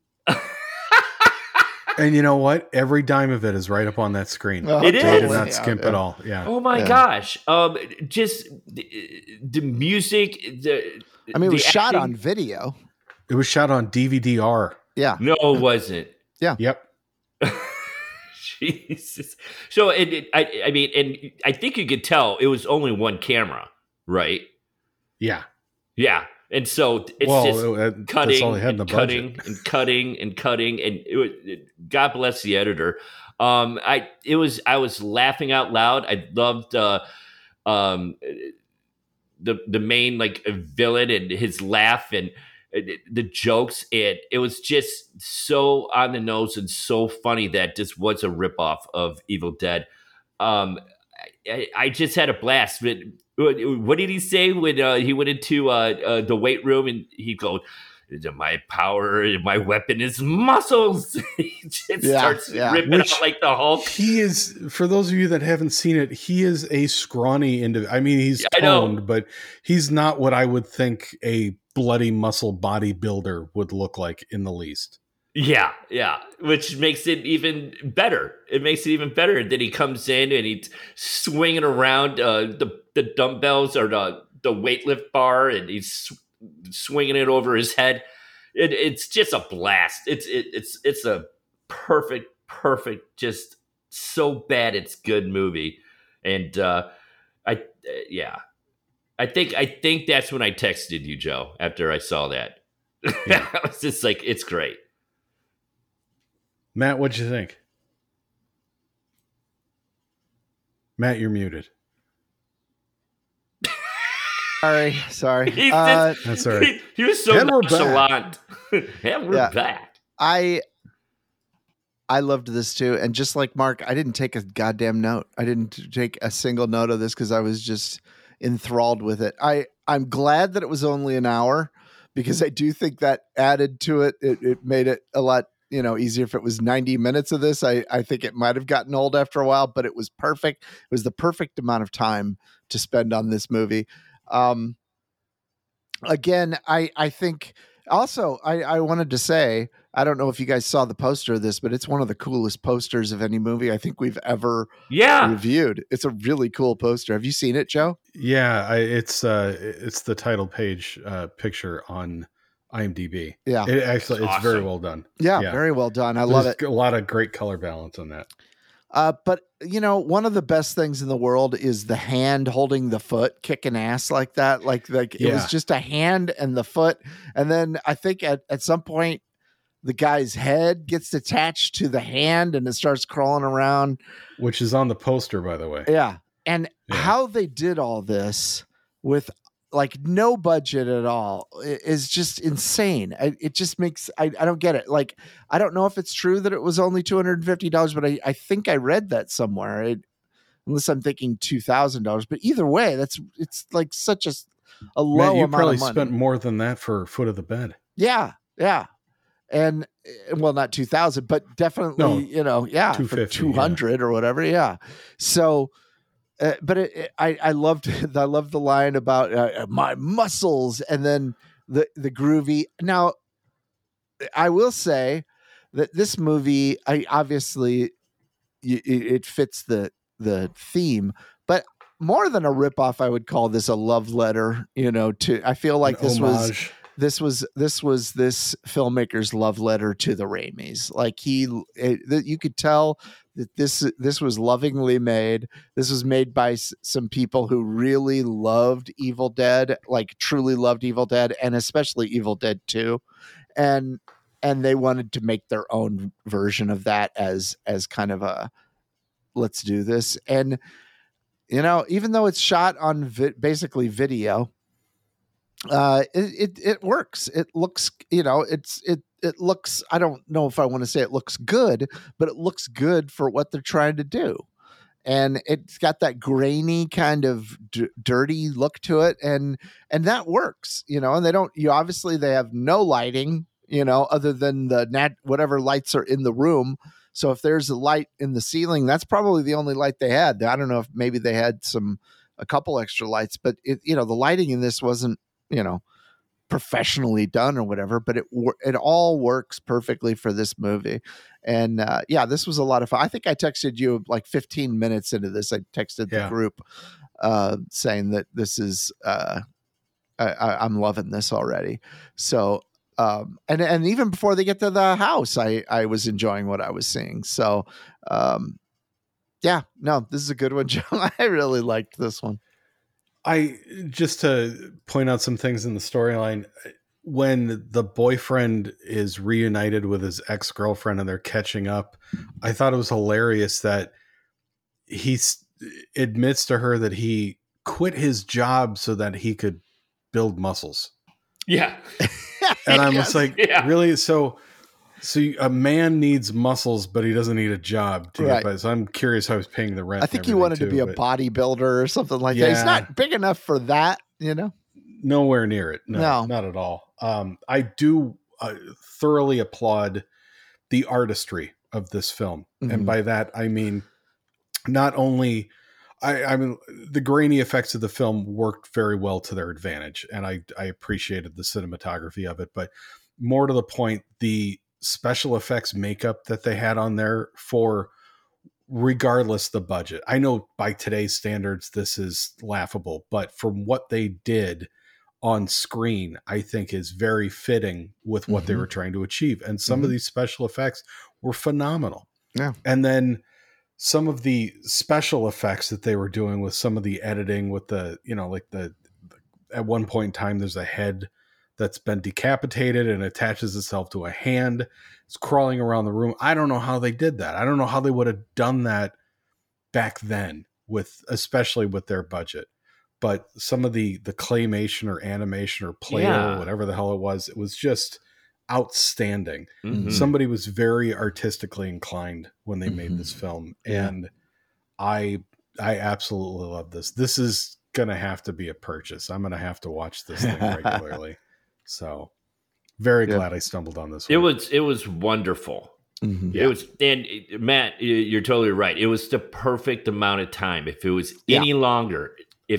And you know what? Every dime of it is right up on that screen. It They is. did not skimp at all. Yeah. Oh my gosh. Just the music. It was shot on video. It was shot on DVD-R. Yeah. No, it wasn't. Yeah. Yep. Jesus. So I mean, and I think you could tell it was only one camera, right? Yeah. Yeah. And so it's just cutting and cutting and cutting and cutting, and God bless the editor. I was laughing out loud. I loved the main like villain and his laugh and the jokes. It was just so on the nose and so funny that this was a ripoff of Evil Dead. I just had a blast. What did he say when he went into the weight room and he goes, "My power, my weapon is muscles." He just starts ripping out like the Hulk. He is, for those of you that haven't seen it, he is a scrawny individual. I mean, he's toned, but he's not what I would think a bloody muscle bodybuilder would look like in the least. Yeah, which makes it even better. It makes it even better that he comes in and he's swinging around the dumbbells or the weightlift bar, and he's swinging it over his head. It's just a blast. It's a perfect, just so bad it's good movie. And I think that's when I texted you, Joe, after I saw that. Yeah. I was just like, it's great. Matt, what'd you think? Matt, you're muted. Sorry. That's all right. He was so nonchalant. And we're back. I loved this too. And just like Mark, I didn't take a goddamn note. I didn't take a single note of this because I was just enthralled with it. I'm glad that it was only an hour because I do think that added to it. It made it a lot easier. If it was 90 minutes of this, I think it might have gotten old after a while, but it was perfect. It was the perfect amount of time to spend on this movie. Again, I think also I wanted to say, I don't know if you guys saw the poster of this, but it's one of the coolest posters of any movie I think we've ever reviewed. It's a really cool poster. Have you seen it, Joe? Yeah, it's the title page picture on IMDb. Yeah, it's very well done. Yeah, very well done. I love it. A lot of great color balance on that. But one of the best things in the world is the hand holding the foot, kicking ass like that. Like it was just a hand and the foot. And then I think at some point the guy's head gets attached to the hand and it starts crawling around. Which is on the poster, by the way. Yeah. And how they did all this with like no budget at all is just insane. It just makes, I don't get it. Like, I don't know if it's true that it was only $250, but I think I read that somewhere, unless I'm thinking $2,000, but either way, it's like such a low Matt, you amount probably of money. Spent more than that for Foot of the Bed. Yeah. And well, not 2,000, but definitely, for 200 or whatever. Yeah. So, but I loved the line about my muscles, and then the groovy. Now, I will say that this movie, obviously it fits the theme, but more than a ripoff, I would call this a love letter. I feel like this was this filmmaker's love letter to the Raimis. Like you could tell that this was lovingly made. This was made by some people who really loved Evil Dead, like truly loved Evil Dead, and especially Evil Dead 2. And they wanted to make their own version of that as kind of a, let's do this. And, even though it's shot on basically video, it works. It looks, it looks, I don't know if I want to say it looks good, but it looks good for what they're trying to do. And it's got that grainy kind of dirty look to it. And that works, and obviously they have no lighting, other than whatever lights are in the room. So if there's a light in the ceiling, that's probably the only light they had. I don't know if maybe they had some, a couple extra lights, but the lighting in this wasn't, professionally done or whatever, but it all works perfectly for this movie. And this was a lot of fun. I think I texted you like 15 minutes into this. I texted the group saying that this is I'm loving this already. So and even before they get to the house, I was enjoying what I was seeing. So this is a good one, Joe. I really liked this one. Just to point out some things in the storyline, when the boyfriend is reunited with his ex-girlfriend and they're catching up, I thought it was hilarious that he admits to her that he quit his job so that he could build muscles. Yeah. And I'm just like, really? So a man needs muscles, but he doesn't need a job to get by. So I'm curious how he's paying the rent. I think he wanted to be a bodybuilder or something like that. He's not big enough for that, Nowhere near it. No, not at all. I do thoroughly applaud the artistry of this film. Mm-hmm. And by that, I mean, not only... I mean, the grainy effects of the film worked very well to their advantage, and I appreciated the cinematography of it. But more to the point, the special effects makeup that they had on there for regardless the budget. I know by today's standards, this is laughable, but from what they did on screen, I think is very fitting with what they were trying to achieve. And some of these special effects were phenomenal. Yeah. And then some of the special effects that they were doing with some of the editing with the, at one point in time, there's a head that's been decapitated and attaches itself to a hand. It's crawling around the room. I don't know how they did that. I don't know how they would have done that back then especially with their budget. But some of the claymation or animation or Play-Doh, whatever the hell it was just outstanding. Mm-hmm. Somebody was very artistically inclined when they made this film. And I absolutely love this. This is going to have to be a purchase. I'm going to have to watch this thing regularly. So very glad I stumbled on this one. It was wonderful. Mm-hmm. It was, and Matt, you're totally right. It was the perfect amount of time. If it was any longer,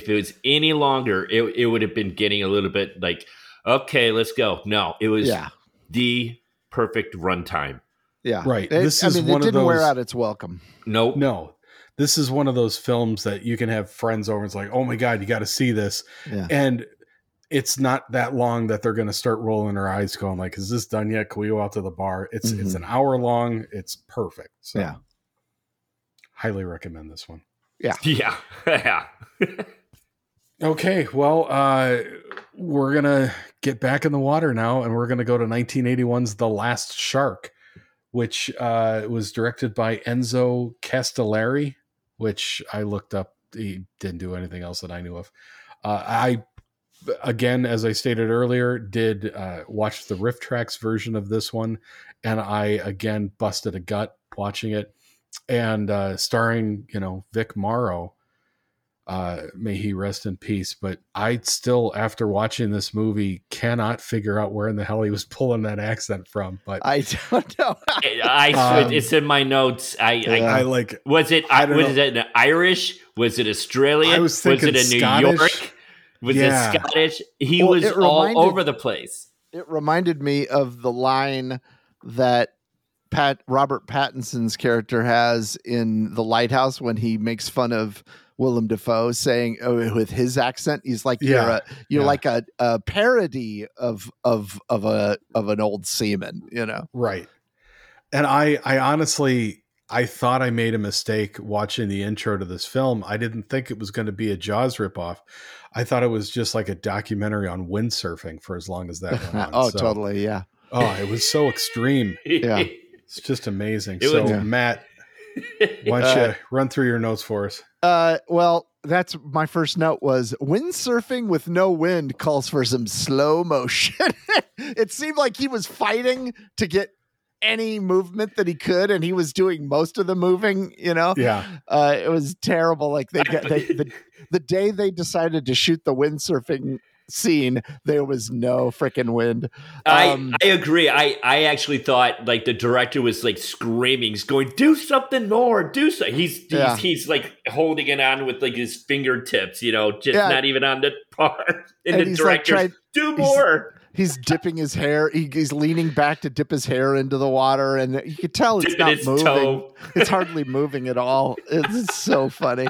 it would have been getting a little bit like, okay, let's go. No, it was the perfect runtime. Yeah. Right. It didn't wear out its welcome. Nope. No. This is one of those films that you can have friends over and it's like, oh my God, you got to see this. Yeah. And it's not that long that they're going to start rolling their eyes going like, is this done yet? Can we go out to the bar? It's an hour long. It's perfect. So highly recommend this one. Yeah. Yeah. Yeah. Okay. Well, we're going to get back in the water now and we're going to go to 1981's The Last Shark, which was directed by Enzo Castellari, which I looked up. He didn't do anything else that I knew of. Again, as I stated earlier, did watch the Riff Tracks version of this one, and I again busted a gut watching it. And starring, Vic Morrow, may he rest in peace. But I still, after watching this movie, cannot figure out where in the hell he was pulling that accent from. But I don't know. It's in my notes. I like. Was it Irish? Was it Australian? Was it in New York? Was it Scottish? He was all over the place. It reminded me of the line that Robert Pattinson's character has in The Lighthouse when he makes fun of Willem Dafoe, saying with his accent, he's like, you're like a parody of an old seaman, Right. And I honestly, I thought I made a mistake watching the intro to this film. I didn't think it was going to be a Jaws ripoff. I thought it was just like a documentary on windsurfing for as long as that went on. Totally. Yeah. Oh, it was so extreme. Yeah. It's just amazing. Matt, why don't you run through your notes for us? Well, that's my first note was windsurfing with no wind calls for some slow motion. It seemed like he was fighting to get any movement that he could, and he was doing most of the moving, Yeah. It was terrible. Like the day they decided to shoot the windsurfing scene, there was no freaking wind. I agree. I actually thought like the director was like screaming, he's going, do something more, do so. He's like holding it on with like his fingertips, just not even on the part. And the director, like, do more. He's dipping his hair. He's leaning back to dip his hair into the water, and you can tell it's not moving. Toe. It's hardly moving at all. It's so funny.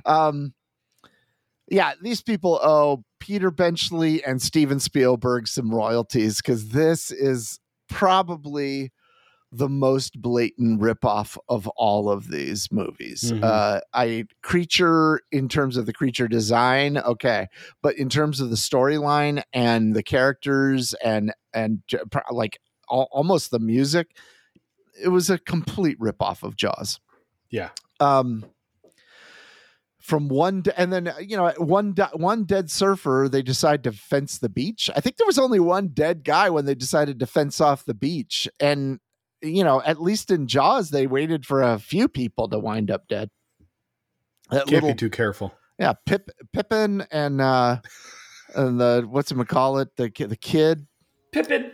These people owe Peter Benchley and Steven Spielberg some royalties, because this is probably the most blatant ripoff of all of these movies. Creature, in terms of the creature design, okay, but in terms of the storyline and the characters and like almost the music, it was a complete ripoff of Jaws. Yeah. From one dead surfer, they decide to fence the beach. I think there was only one dead guy when they decided to fence off the beach, and at least in Jaws, they waited for a few people to wind up dead. Can't be too careful. Yeah, Pippin and the whatchamacallit, the kid. Pippin.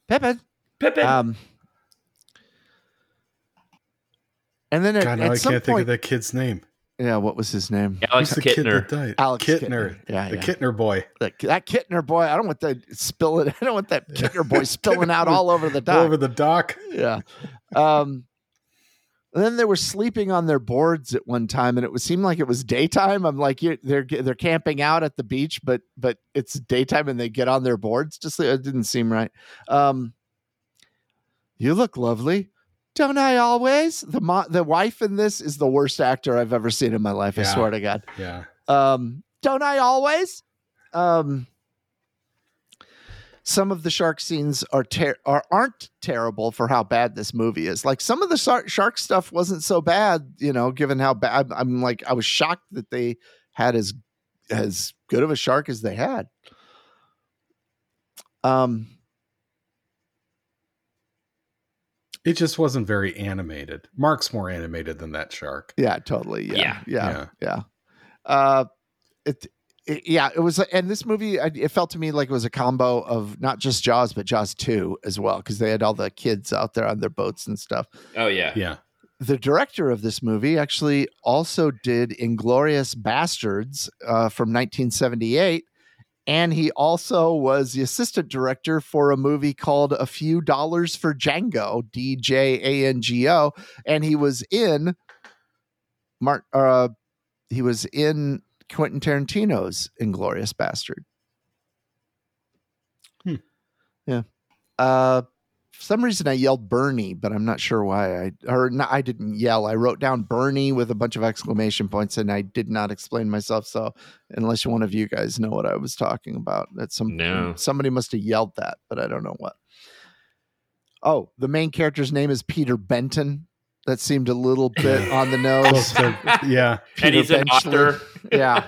And then I can't think of that kid's name. Yeah, what was his name? Alex Kittner. Kid that died. Alex Kittner. Yeah, the Kittner boy. That Kittner boy. I don't want that spilling. I don't want that Kittner boy spilling out all over the dock. All over the dock. Yeah. And then they were sleeping on their boards at one time, and it seemed like it was daytime. I'm like, they're camping out at the beach, but it's daytime, and they get on their boards to sleep. It didn't seem right. You look lovely. Don't I always? The wife in this is the worst actor I've ever seen in my life. I swear to God. Yeah. Don't I always? Some of the shark scenes aren't terrible for how bad this movie is. Like, some of the shark stuff wasn't so bad, given how bad. I'm like, I was shocked that they had as good of a shark as they had. It just wasn't very animated. Mark's more animated than that shark. Yeah, totally. Yeah. It was, and this movie, it felt to me like it was a combo of not just Jaws, but Jaws 2 as well, because they had all the kids out there on their boats and stuff. Oh, yeah. Yeah. The director of this movie actually also did Inglourious Bastards from 1978. And he also was the assistant director for a movie called A Few Dollars for Django, DJANGO, and he was in Quentin Tarantino's Inglourious Bastard. Yeah. For some reason I yelled Bernie, but I'm not sure why. I didn't yell. I wrote down Bernie with a bunch of exclamation points, and I did not explain myself. So unless one of you guys know what I was talking about, somebody must have yelled that, but I don't know what. Oh, the main character's name is Peter Benton. That seemed a little bit on the nose. Yeah. And he's an author. Yeah.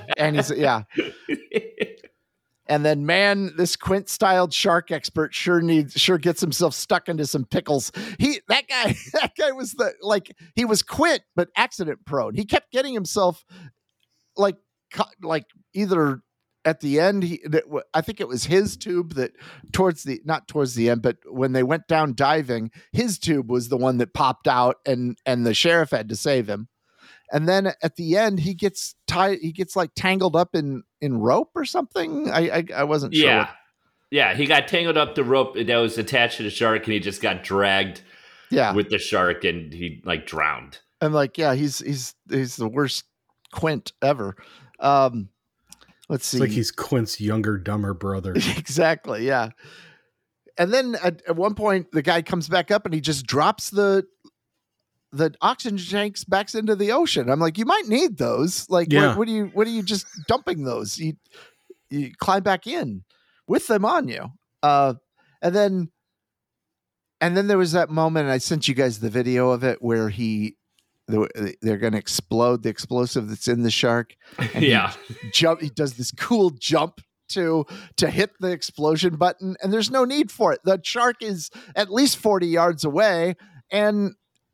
And then, man, this Quint-styled shark expert sure gets himself stuck into some pickles. That guy was he was Quint, but accident prone. He kept getting himself like either at the end. I think it was his tube that not towards the end, but when they went down diving, his tube was the one that popped out, and the sheriff had to save him. And then at the end, he gets like tangled up in rope or something. I wasn't sure. Yeah. He got tangled up the rope that was attached to the shark, and he just got dragged with the shark, and he like drowned. And he's the worst Quint ever. Let's see. It's like he's Quint's younger, dumber brother. Exactly. Yeah. And then at one point, the guy comes back up and he just drops the oxygen tanks back into the ocean. I'm like, you might need those. Like, what are you just dumping those? You climb back in with them on you. And then there was that moment, and I sent you guys the video of it, where they're going to explode the explosive that's in the shark. And he does this cool jump to hit the explosion button, and there's no need for it. The shark is at least 40 yards away, and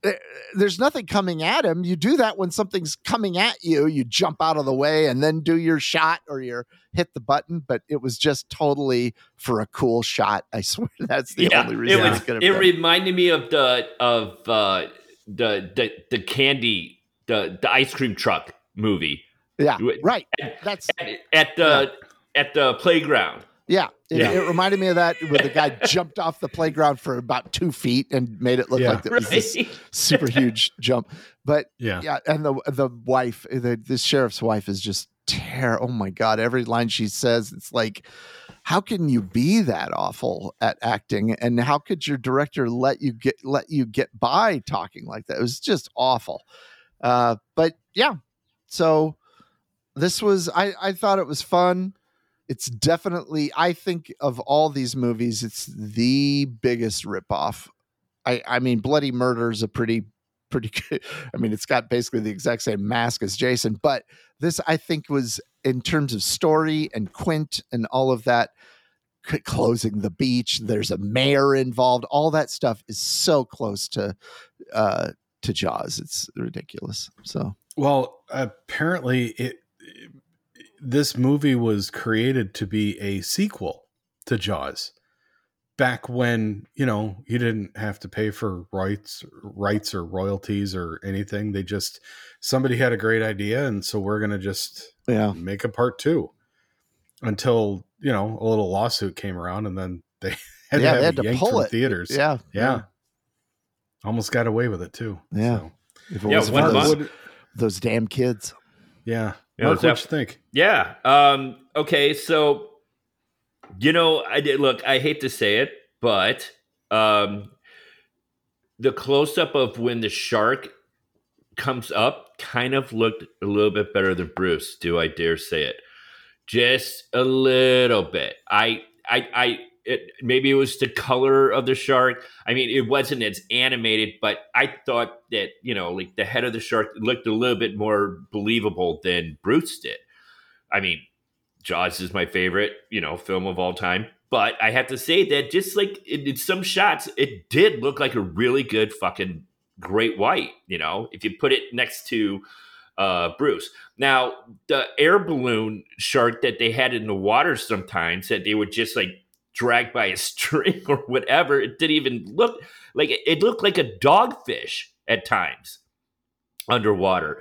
there's nothing coming at him. You do that when something's coming at you. You jump out of the way and then do your shot or hit the button. But it was just totally for a cool shot. I swear that's the only reason. It reminded me of the candy, the ice cream truck movie. Yeah, right. That's at the playground. Yeah, it reminded me of that where the guy jumped off the playground for about 2 feet and made it look like it was this super huge jump. But and the wife, the sheriff's wife, is just terrible. Oh my God! Every line she says, it's like, how can you be that awful at acting? And how could your director let you get by talking like that? It was just awful. But yeah, so this was. I thought it was fun. It's definitely, I think of all these movies, it's the biggest ripoff. I mean, Bloody Murder is a pretty good. I mean, it's got basically the exact same mask as Jason, but this, I think, was, in terms of story and Quint and all of that, closing the beach. There's a mayor involved. All that stuff is so close to Jaws. It's ridiculous. So, well, apparently this movie was created to be a sequel to Jaws back when, you didn't have to pay for rights or royalties or anything. Somebody had a great idea. And so we're going to just make a part 2 until, a little lawsuit came around, and then they had to pull from it. Theaters. Yeah. Almost got away with it too. Yeah. So. If it wasn't those damn kids. Yeah. Mark, what you think? Yeah. Okay. So, I hate to say it, but the close up of when the shark comes up kind of looked a little bit better than Bruce. Do I dare say it? Just a little bit. Maybe it was the color of the shark. I mean, it wasn't as animated, but I thought that, like the head of the shark looked a little bit more believable than Bruce did. I mean, Jaws is my favorite, film of all time. But I have to say that just like in some shots, it did look like a really good fucking great white, if you put it next to Bruce. Now, the air balloon shark that they had in the water sometimes that they would just like drag by a string or whatever, it didn't even look like it looked like a dogfish at times underwater.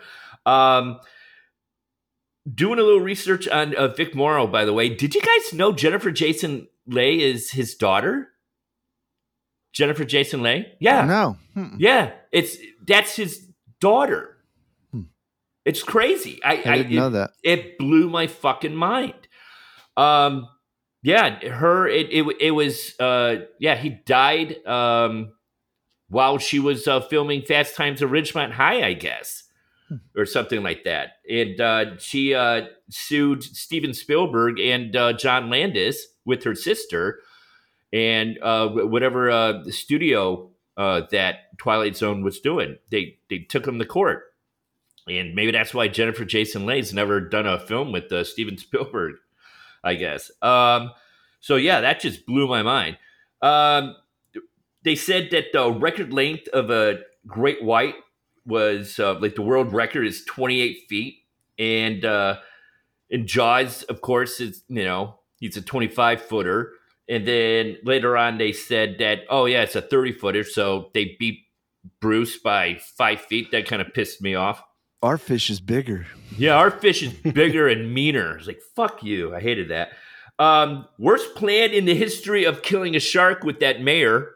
Doing a little research on Vic Morrow, by the way. Did you guys know Jennifer Jason Leigh is his daughter? Jennifer Jason Leigh? Yeah. No. Yeah. That's his daughter. It's crazy. I didn't know that. It blew my fucking mind. Yeah, it was he died while she was filming Fast Times at Ridgemont High, I guess, or something like that. And she sued Steven Spielberg and John Landis with her sister and whatever the studio that Twilight Zone was doing. They took them to court. And maybe that's why Jennifer Jason Leigh's never done a film with Steven Spielberg, I guess. So yeah, that just blew my mind. They said that the record length of a great white was like the world record is 28 feet. And in Jaws, of course, is he's a 25-footer. And then later on, they said that, it's a 30-footer. So they beat Bruce by 5 feet. That kind of pissed me off. Our fish is bigger. Yeah, our fish is bigger and meaner. It's like, fuck you. I hated that. Worst plan in the history of killing a shark with that mayor.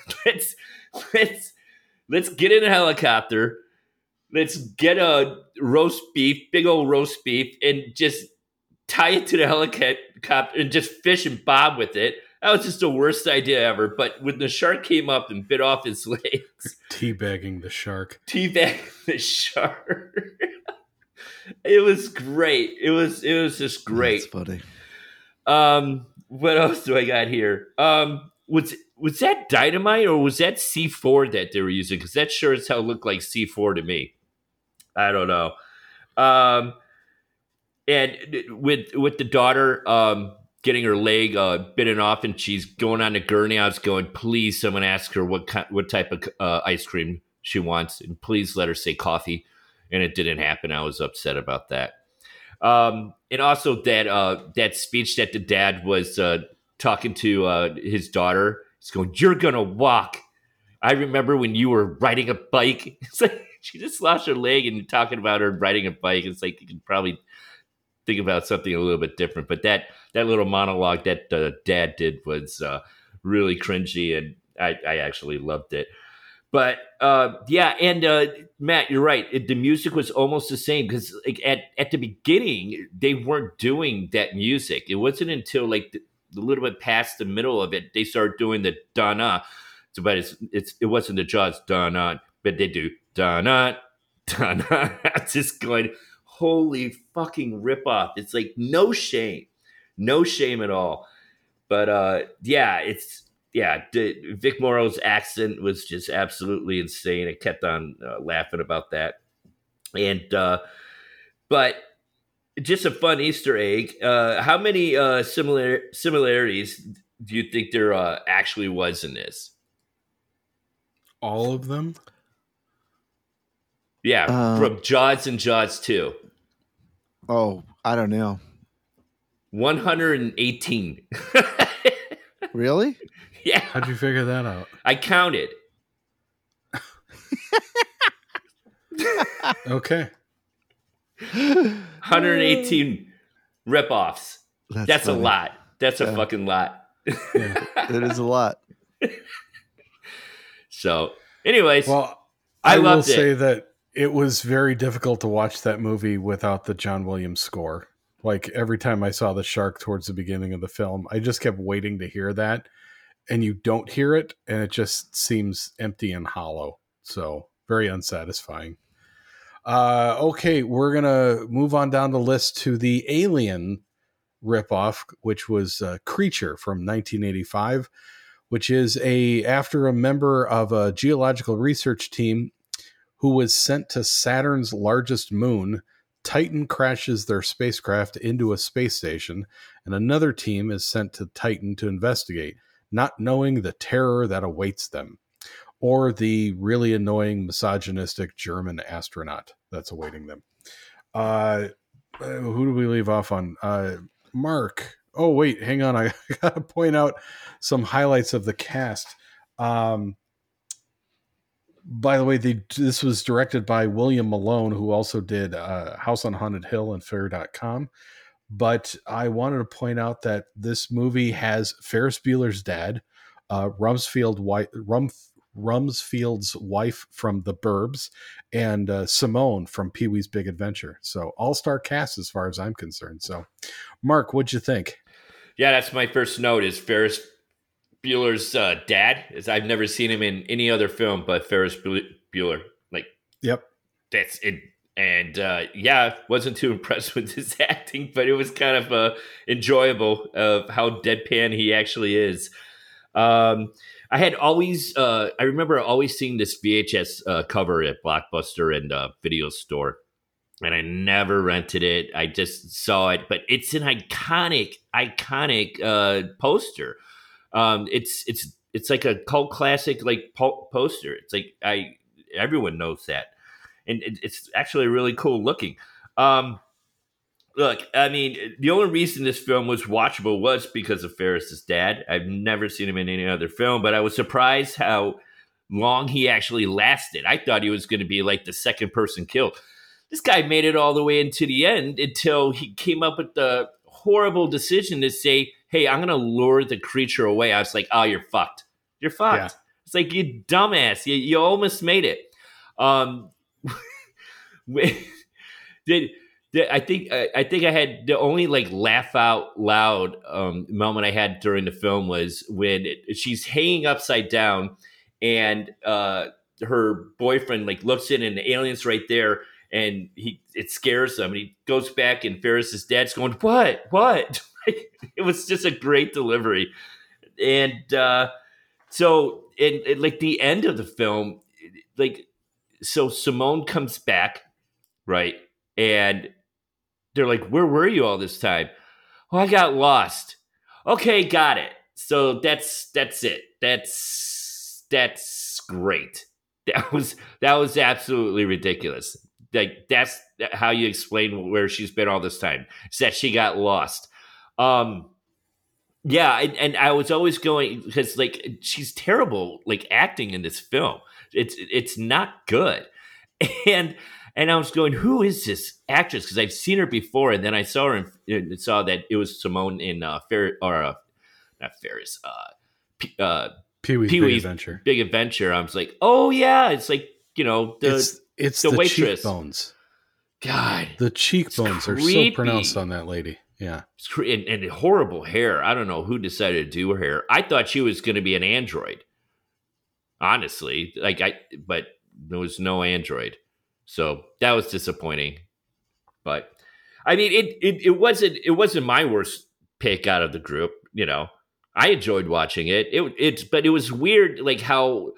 Let's get in a helicopter. Let's get a roast beef, big old roast beef, and just tie it to the helicopter and just fish and bob with it. That was just the worst idea ever. But when the shark came up and bit off his legs. Teabagging the shark. It was great. It was just great. That's funny. What else do I got here? Was that dynamite or was that C4 that they were using? Because that sure as hell looked like C4 to me. I don't know. And with the daughter getting her leg bitten off and she's going on the gurney, I was going, please, someone ask her what type of ice cream she wants, and please let her say coffee. And it didn't happen. I was upset about that. And also that speech that the dad was talking to his daughter. He's going, "You're gonna walk. I remember when you were riding a bike." It's like she just lost her leg, and talking about her riding a bike. It's like you can probably think about something a little bit different. But that little monologue that the dad did was really cringy, and I actually loved it. But Matt, you're right. The music was almost the same because like at the beginning they weren't doing that music. It wasn't until like a little bit past the middle of it they started doing the da-na. So, but it wasn't the Jaws da-na, but they do da-na, da-na. Just going, holy fucking ripoff. It's like no shame at all. But Vic Morrow's accent was just absolutely insane. I kept on laughing about that. And but just a fun Easter egg. How many similarities do you think there actually was in this? All of them? Yeah, from Jaws and Jaws 2. Oh, I don't know. 118. Really? Yeah. How'd you figure that out? I counted. Okay. 118 ripoffs. That's a lot. That's a fucking lot. Yeah, it is a lot. So, anyways, well, I will loved say it. that it was very difficult to watch that movie without the John Williams score. Like every time I saw the shark towards the beginning of the film, I just kept waiting to hear that. And you don't hear it, and it just seems empty and hollow. So very unsatisfying. Okay, we're going to move on down the list to the Alien ripoff, which was Creature from 1985, which is after a member of a geological research team who was sent to Saturn's largest moon. Titan crashes their spacecraft into a space station, and another team is sent to Titan to investigate, not knowing the terror that awaits them, or the really annoying misogynistic German astronaut that's awaiting them. Who do we leave off on? Mark. Oh, wait, hang on. I got to point out some highlights of the cast. By the way, this was directed by William Malone, who also did House on Haunted Hill and Fair.com. But I wanted to point out that this movie has Ferris Bueller's dad, Rumsfeld's wife from The Burbs, and Simone from Pee-wee's Big Adventure. So all-star cast as far as I'm concerned. So, Mark, what'd you think? Yeah, that's my first note is Ferris Bueller's dad. I've never seen him in any other film but Ferris Bueller. Like, yep, that's it. And wasn't too impressed with his acting, but it was kind of enjoyable of how deadpan he actually is. I remember always seeing this VHS cover at Blockbuster and video store, and I never rented it. I just saw it, but it's an iconic poster. It's like a cult classic, like poster. It's like everyone knows that. And it's actually really cool looking. Look, I mean, the only reason this film was watchable was because of Ferris's dad. I've never seen him in any other film, but I was surprised how long he actually lasted. I thought he was going to be like the second person killed. This guy made it all the way into the end until he came up with the horrible decision to say, "Hey, I'm going to lure the creature away." I was like, "Oh, you're fucked. You're fucked." Yeah. It's like, you dumbass. You almost made it. I think I had the only like laugh out loud moment I had during the film was when she's hanging upside down and her boyfriend like looks in and the alien's right there and it scares him and he goes back and Ferris's dad's going, what? It was just a great delivery. And so like the end of the film, like, so Simone comes back, right? And they're like, "Where were you all this time?" "Oh, I got lost." "Okay, got it." So that's it. That's great. That was absolutely ridiculous. Like, that's how you explain where she's been all this time. It's that she got lost. Yeah, and I was always going, because like she's terrible, like acting in this film. It's not good. And I was going, who is this actress? Because I've seen her before, and then I saw her and saw that it was Simone in not Ferris, Pee-wee's Big Adventure. Big Adventure. I was like, oh yeah, it's like, you know, it's the waitress. Cheekbones. God, the cheekbones are so pronounced on that lady. Yeah, and horrible hair. I don't know who decided to do her hair. I thought she was going to be an android. Honestly, but there was no android, so that was disappointing. But I mean, it wasn't my worst pick out of the group. You know, I enjoyed watching it. But it was weird, like how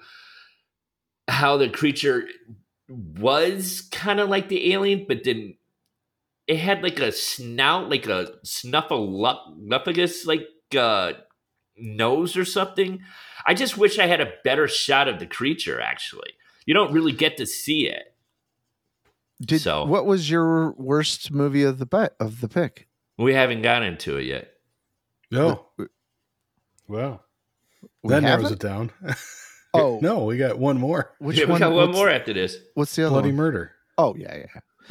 the creature was kind of like the alien, but didn't. It had like a snout, like a snuffleupagus, like nose or something. I just wish I had a better shot of the creature. Actually, you don't really get to see it. What was your worst movie of the pick? We haven't gotten into it yet. No. Well, that narrows it down. Oh no, we got one more. Which one? We got one more after this. What's the other Bloody one? Murder. Oh yeah.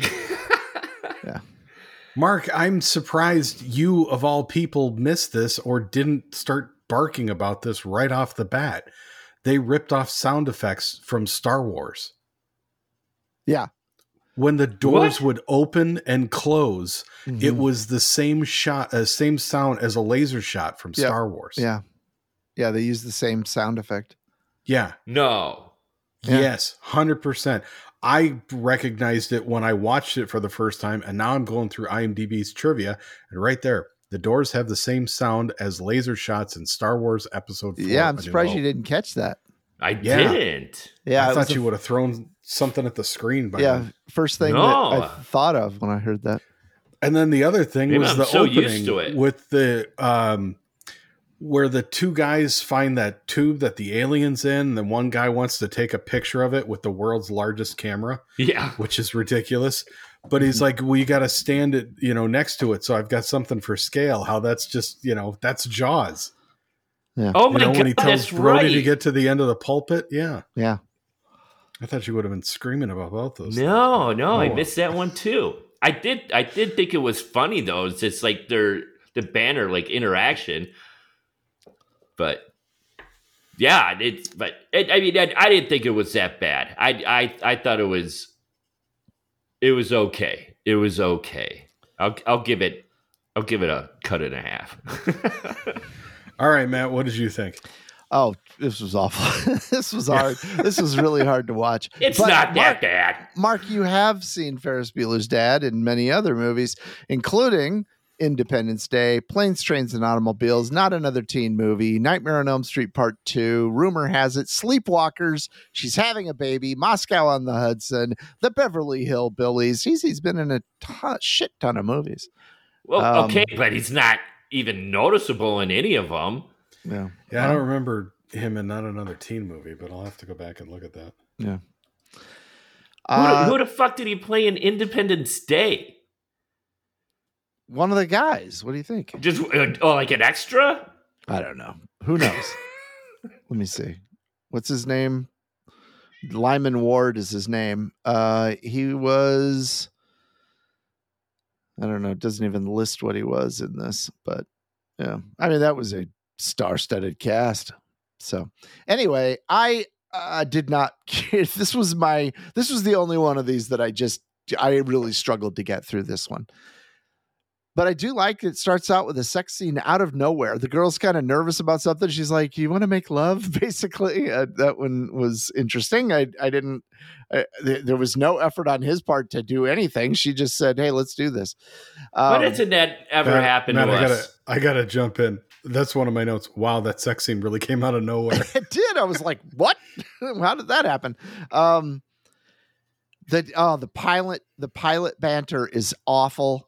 Yeah. Mark, I'm surprised you of all people missed this or didn't start barking about this right off the bat. They ripped off sound effects from Star Wars. Yeah. When the doors would open and close, it was the same same sound as a laser shot from Star Wars. Yeah. Yeah, they used the same sound effect. Yeah. No. Yeah. Yes, 100%. I recognized it when I watched it for the first time, and now I'm going through IMDb's trivia, and right there, the doors have the same sound as laser shots in Star Wars Episode 4. Yeah, I'm surprised you didn't catch that. I didn't. Yeah, I thought you would have thrown something at the screen by then. First thing that I thought of when I heard that. And then the other thing was the opening used to it. with the where the two guys find that tube that the alien's in, and then one guy wants to take a picture of it with the world's largest camera. Yeah. Which is ridiculous. But he's like, well, you got to stand it, next to it. So I've got something for scale. How that's just, that's Jaws. Yeah. Oh my God, when he tells that's Brody right. to get to the end of the pulpit. Yeah. Yeah. I thought you would have been screaming about both those. No, I missed that one too. I did think it was funny though. It's just like the banner like interaction. But yeah, I didn't think it was that bad. I thought it was okay. It was okay. I'll give it a cut and a half. All right, Matt, what did you think? Oh, this was awful. This was hard. This was really hard to watch. It's not that bad. Mark, you have seen Ferris Bueller's Dad in many other movies, including Independence Day, Planes, Trains, and Automobiles, Not Another Teen Movie, Nightmare on Elm Street Part 2, Rumor Has It, Sleepwalkers, She's Having a Baby, Moscow on the Hudson, The Beverly Hillbillies. He's been in a shit ton of movies. Well, okay, but he's not even noticeable in any of them. Yeah. Yeah, I don't remember him in Not Another Teen Movie, but I'll have to go back and look at that. Yeah. Who the fuck did he play in Independence Day? One of the guys. What do you think? Just like an extra? I don't know. Who knows? Let me see. What's his name? Lyman Ward is his name. He was, I don't know. It doesn't even list what he was in this, but yeah. I mean, that was a star-studded cast. So anyway, I did not. This was the only one of these that I really struggled to get through this one. But I do like it starts out with a sex scene out of nowhere. The girl's kind of nervous about something. She's like, "You want to make love?" Basically, that one was interesting. There was no effort on his part to do anything. She just said, "Hey, let's do this." Why doesn't that ever happen to us? I gotta jump in. That's one of my notes. Wow, that sex scene really came out of nowhere. It did. I was like, "What? How did that happen?" The pilot banter is awful.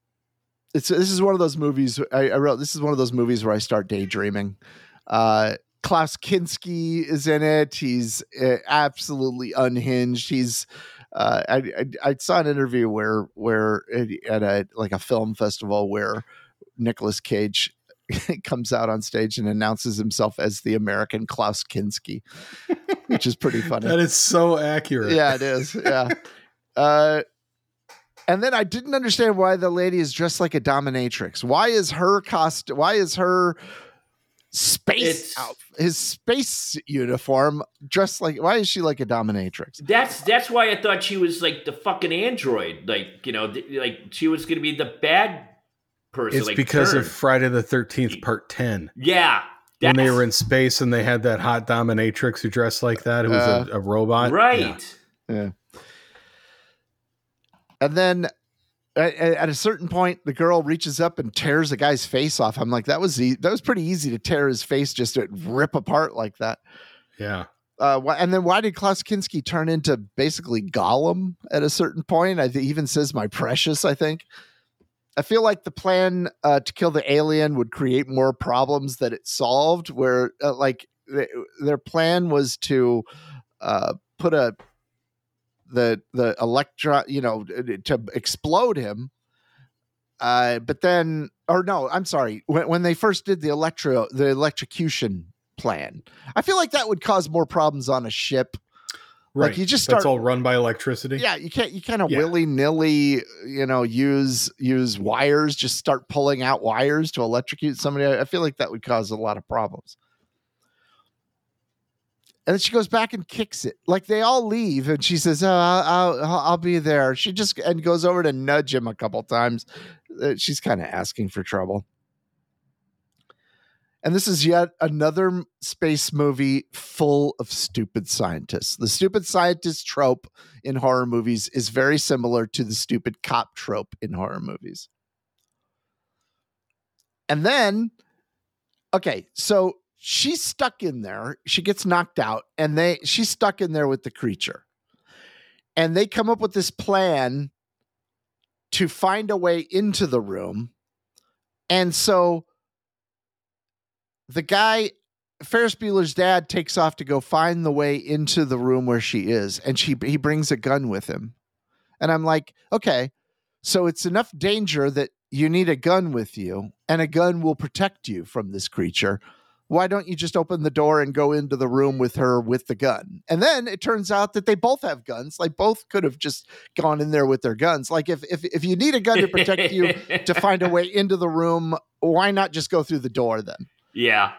This is one of those movies I wrote. This is one of those movies where I start daydreaming. Klaus Kinski is in it. He's absolutely unhinged. He's I saw an interview where at a film festival where Nicolas Cage comes out on stage and announces himself as the American Klaus Kinski, which is pretty funny. That is so accurate. Yeah, it is. Yeah. And then I didn't understand why the lady is dressed like a dominatrix. Why is her his space uniform dressed like? Why is she like a dominatrix? That's why I thought she was like the fucking android. Like, you know, like she was going to be the bad person. It's like because turn. of Friday the 13th Part 10. Yeah. When they were in space and they had that hot dominatrix who dressed like that, who was a robot. Right. Yeah. And then at a certain point, the girl reaches up and tears the guy's face off. I'm like, that was pretty easy to tear his face, just to rip apart like that. Yeah. And then why did Klaus Kinski turn into basically Gollum at a certain point? I think he even says "my precious." I think. I feel like the plan to kill the alien would create more problems that it solved. Where their plan was to put the electron, to explode him. But then, or no, I'm sorry. When they first did the electrocution plan, I feel like that would cause more problems on a ship. Right. Like you just start, that's all run by electricity. Yeah. You kind of willy-nilly, use wires, just start pulling out wires to electrocute somebody. I feel like that would cause a lot of problems. And then she goes back and kicks it. Like they all leave, and she says, "Oh, I'll be there." She just and goes over to nudge him a couple times. She's kind of asking for trouble. And this is yet another space movie full of stupid scientists. The stupid scientist trope in horror movies is very similar to the stupid cop trope in horror movies. And then, okay, so she's stuck in there. She gets knocked out, and she's stuck in there with the creature. And they come up with this plan to find a way into the room. And so the guy, Ferris Bueller's dad, takes off to go find the way into the room where she is, and he brings a gun with him. And I'm like, okay, so it's enough danger that you need a gun with you, and a gun will protect you from this creature. Why don't you just open the door and go into the room with her with the gun? And then it turns out that they both have guns. Like both could have just gone in there with their guns. Like if you need a gun to protect you to find a way into the room, why not just go through the door then? Yeah.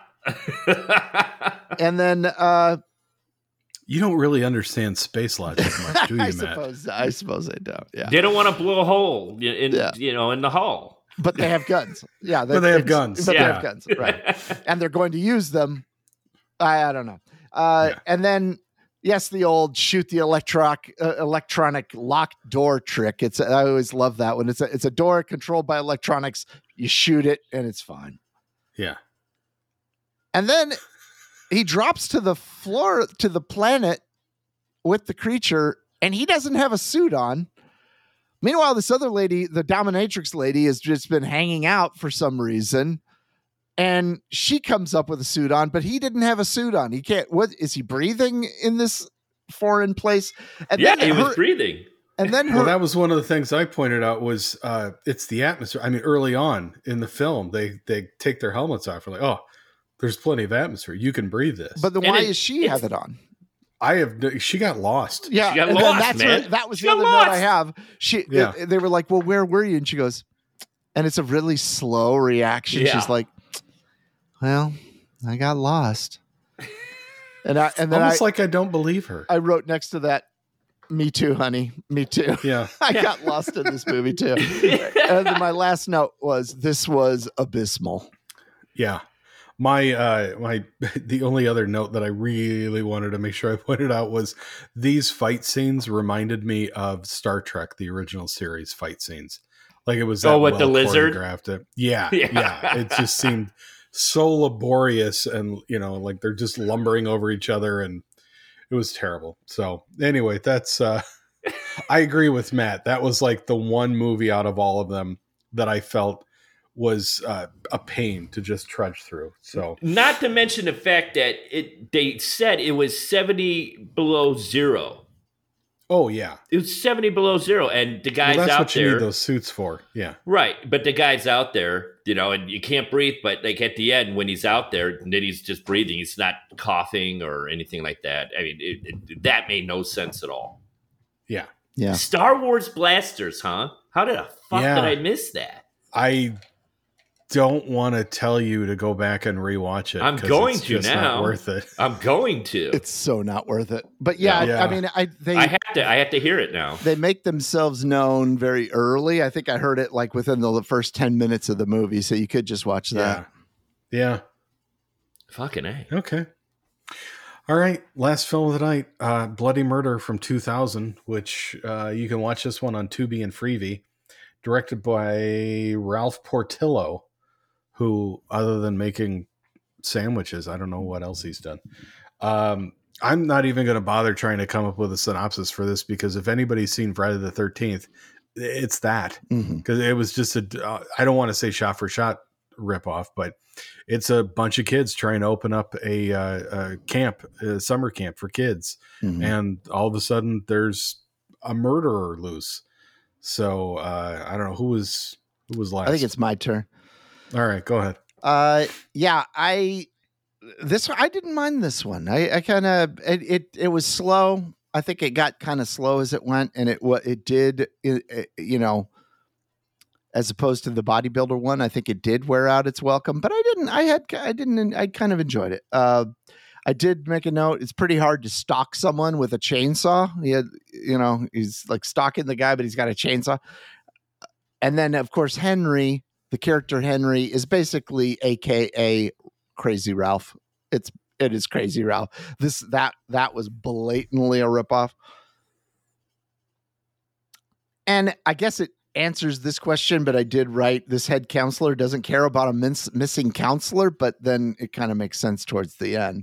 And then you don't really understand space logic much, do you, Matt? I suppose I don't. Yeah. They don't want to blow a hole in the hull. But they have guns. Yeah. But they have guns. But they have guns. Right. And they're going to use them. I don't know. And then, yes, the old shoot the electronic locked door trick. I always love that one. It's a door controlled by electronics. You shoot it and it's fine. Yeah. And then he drops to the floor, to the planet with the creature, and he doesn't have a suit on. Meanwhile, this other lady, the dominatrix lady, has just been hanging out for some reason, and she comes up with a suit on, but he didn't have a suit on. He can't. What is he breathing in this foreign place? And yeah, he was breathing. And then well, that was one of the things I pointed out was it's the atmosphere. I mean, early on in the film, they take their helmets off. We're like, oh, there's plenty of atmosphere. You can breathe this. But then why does she have it on? She got lost. Yeah, she got lost, man. That was the other note I have. They were like, "Well, where were you?" And she goes, and it's a really slow reaction. Yeah. She's like, "Well, I got lost." And then almost like I don't believe her. I wrote next to that, "Me too, honey. Me too." Yeah, I got lost in this movie too. And then my last note was, "This was abysmal." Yeah. The only other note that I really wanted to make sure I pointed out was these fight scenes reminded me of Star Trek, the original series fight scenes. Like it was that with the lizard. Yeah. It just seemed so laborious, and like they're just lumbering over each other, and it was terrible. So anyway, that's I agree with Matt. That was like the one movie out of all of them that I felt was a pain to just trudge through. So, not to mention the fact that they said it was 70 below zero. Oh yeah, it was 70 below zero, and the guys that's out what there. You need those suits for, yeah, right. But the guys out there, and you can't breathe. But like at the end, when he's out there, Nitty's just breathing. He's not coughing or anything like that. I mean, that made no sense at all. Yeah, yeah. Star Wars blasters, huh? How did the fuck did I miss that? I don't want to tell you to go back and rewatch it. I'm going to just now. Not worth it. I'm going to. It's so not worth it. But yeah. I mean, I have to hear it now. They make themselves known very early. I think I heard it like within the first 10 minutes of the movie, so you could just watch that. Yeah. Fucking A. Okay. All right, last film of the night, Bloody Murder from 2000, which you can watch this one on Tubi and Freevee, directed by Ralph Portillo, who, other than making sandwiches, I don't know what else he's done. I'm not even going to bother trying to come up with a synopsis for this, because if anybody's seen Friday the 13th, it's that. Because it was just I don't want to say shot for shot ripoff, but it's a bunch of kids trying to open up a camp, a summer camp for kids. And all of a sudden there's a murderer loose. So I don't know who was last. I think it's my turn. All right, go ahead. Yeah, I didn't mind this one. I kind of it was slow. I think it got kind of slow as it went, and it did as opposed to the bodybuilder one, I think it did wear out its welcome. But I kind of enjoyed it. I did make a note. It's pretty hard to stalk someone with a chainsaw. He's like stalking the guy, but he's got a chainsaw. And then, of course, Henry. The character Henry is basically AKA Crazy Ralph. It is Crazy Ralph. That was blatantly a ripoff. And I guess it answers this question, but I did write this head counselor doesn't care about a missing counselor, but then it kind of makes sense towards the end.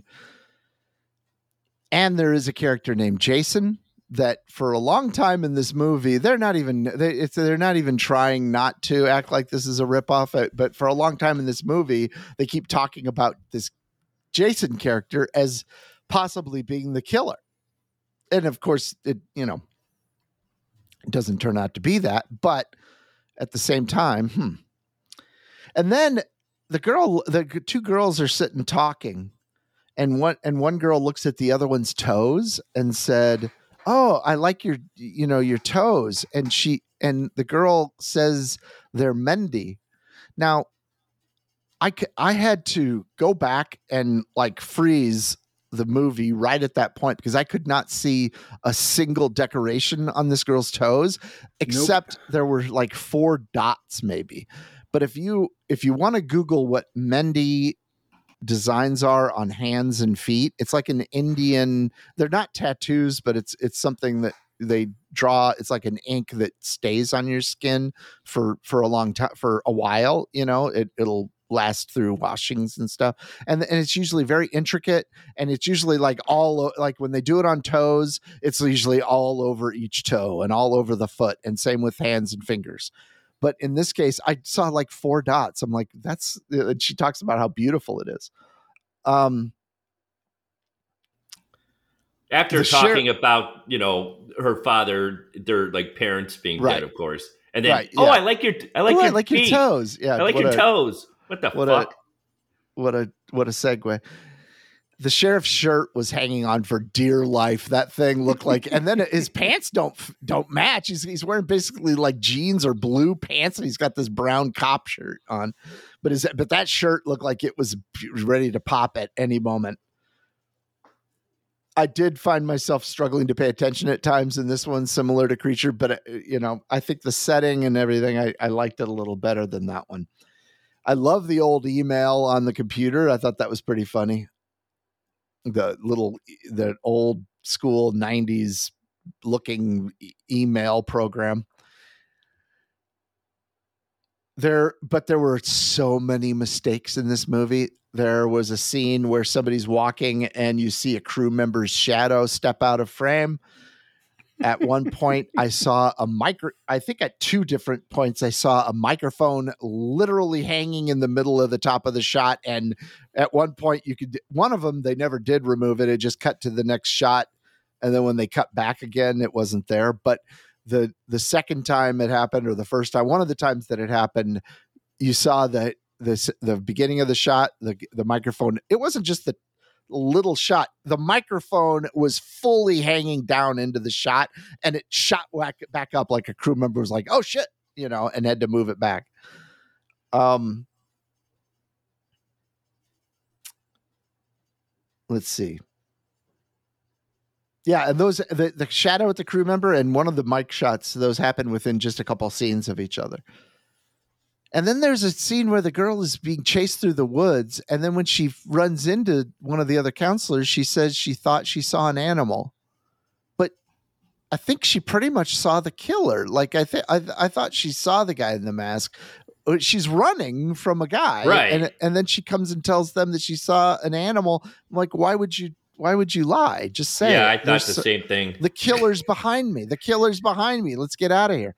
And there is a character named Jason that for a long time in this movie, they're not even trying not to act like this is a ripoff, but for a long time in this movie, they keep talking about this Jason character as possibly being the killer. And of course, it doesn't turn out to be that, but at the same time, And then the two girls are sitting talking, and one girl looks at the other one's toes and said, "Oh, I like your toes." And the girl says they're Mendy. Now, I had to go back and like freeze the movie right at that point, because I could not see a single decoration on this girl's toes, except there were like 4 dots maybe. But if you want to Google what Mendy designs are on hands and feet, it's like an Indian, they're not tattoos, but it's something that they draw. It's like an ink that stays on your skin for a long time, for a while, it'll last through washings and stuff. And it's usually very intricate, and it's usually like when they do it on toes, it's usually all over each toe and all over the foot, and same with hands and fingers. But in this case, I saw like 4 dots. I'm like, and she talks about how beautiful it is. After talking about, her father, their like parents being dead, of course. And then, I like your toes. Yeah. I like your toes. What the fuck? What a segue. The sheriff's shirt was hanging on for dear life. That thing looked like, and then his pants don't match. He's wearing basically like jeans or blue pants, and he's got this brown cop shirt on. But that shirt looked like it was ready to pop at any moment. I did find myself struggling to pay attention at times in this one, similar to Creature, but I think the setting and everything, I liked it a little better than that one. I love the old email on the computer. I thought that was pretty funny. The old school 90s looking email program. But there were so many mistakes in this movie. There was a scene where somebody's walking and you see a crew member's shadow step out of frame. At one point, I saw I think at two different points, I saw a microphone literally hanging in the middle of the top of the shot. And at one point, one of them, they never did remove it. It just cut to the next shot. And then when they cut back again, it wasn't there. But the second time it happened, or the first time, one of the times that it happened, you saw the beginning of the shot, the microphone. It wasn't just the little shot. The microphone was fully hanging down into the shot, and it shot back up like a crew member was like, oh shit, and had to move it back. Let's see. Yeah, and those the shadow at the crew member and one of the mic shots, those happen within just a couple scenes of each other. And then there's a scene where the girl is being chased through the woods. And then when she runs into one of the other counselors, she says she thought she saw an animal. But I think she pretty much saw the killer. Like, I thought she saw the guy in the mask. She's running from a guy. Right. And then she comes and tells them that she saw an animal. I'm like, why would you lie? Just say Yeah, it. I thought the same thing. The killer's behind me. Let's get out of here.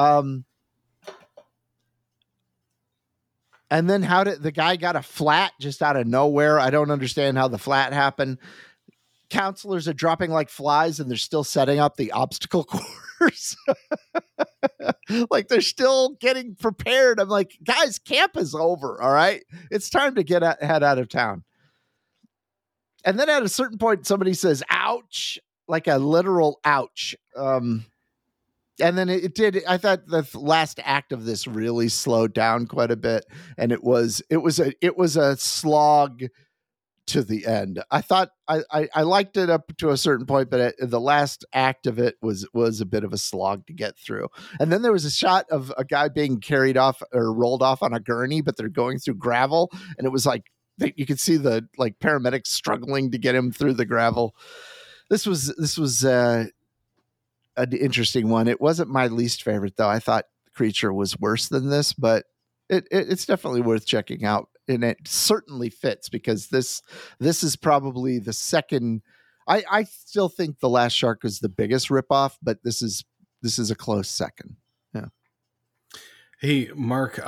And then how did the guy got a flat just out of nowhere? I don't understand how the flat happened. Counselors are dropping like flies and they're still setting up the obstacle course. Like they're still getting prepared. I'm like, guys, camp is over. All right. It's time to head out of town. And then at a certain point, somebody says, ouch, like a literal ouch. And then it did. I thought the last act of this really slowed down quite a bit, and it was a slog to the end. I thought I liked it up to a certain point, but the last act of it was a bit of a slog to get through. And then there was a shot of a guy being carried off or rolled off on a gurney, but they're going through gravel, and it was like you could see the like paramedics struggling to get him through the gravel. This was an interesting one. It wasn't my least favorite, though. I thought Creature was worse than this, but it's definitely worth checking out, and it certainly fits because this is probably the second. I still think The Last Shark is the biggest ripoff, but this is a close second. Yeah. Hey, Mark,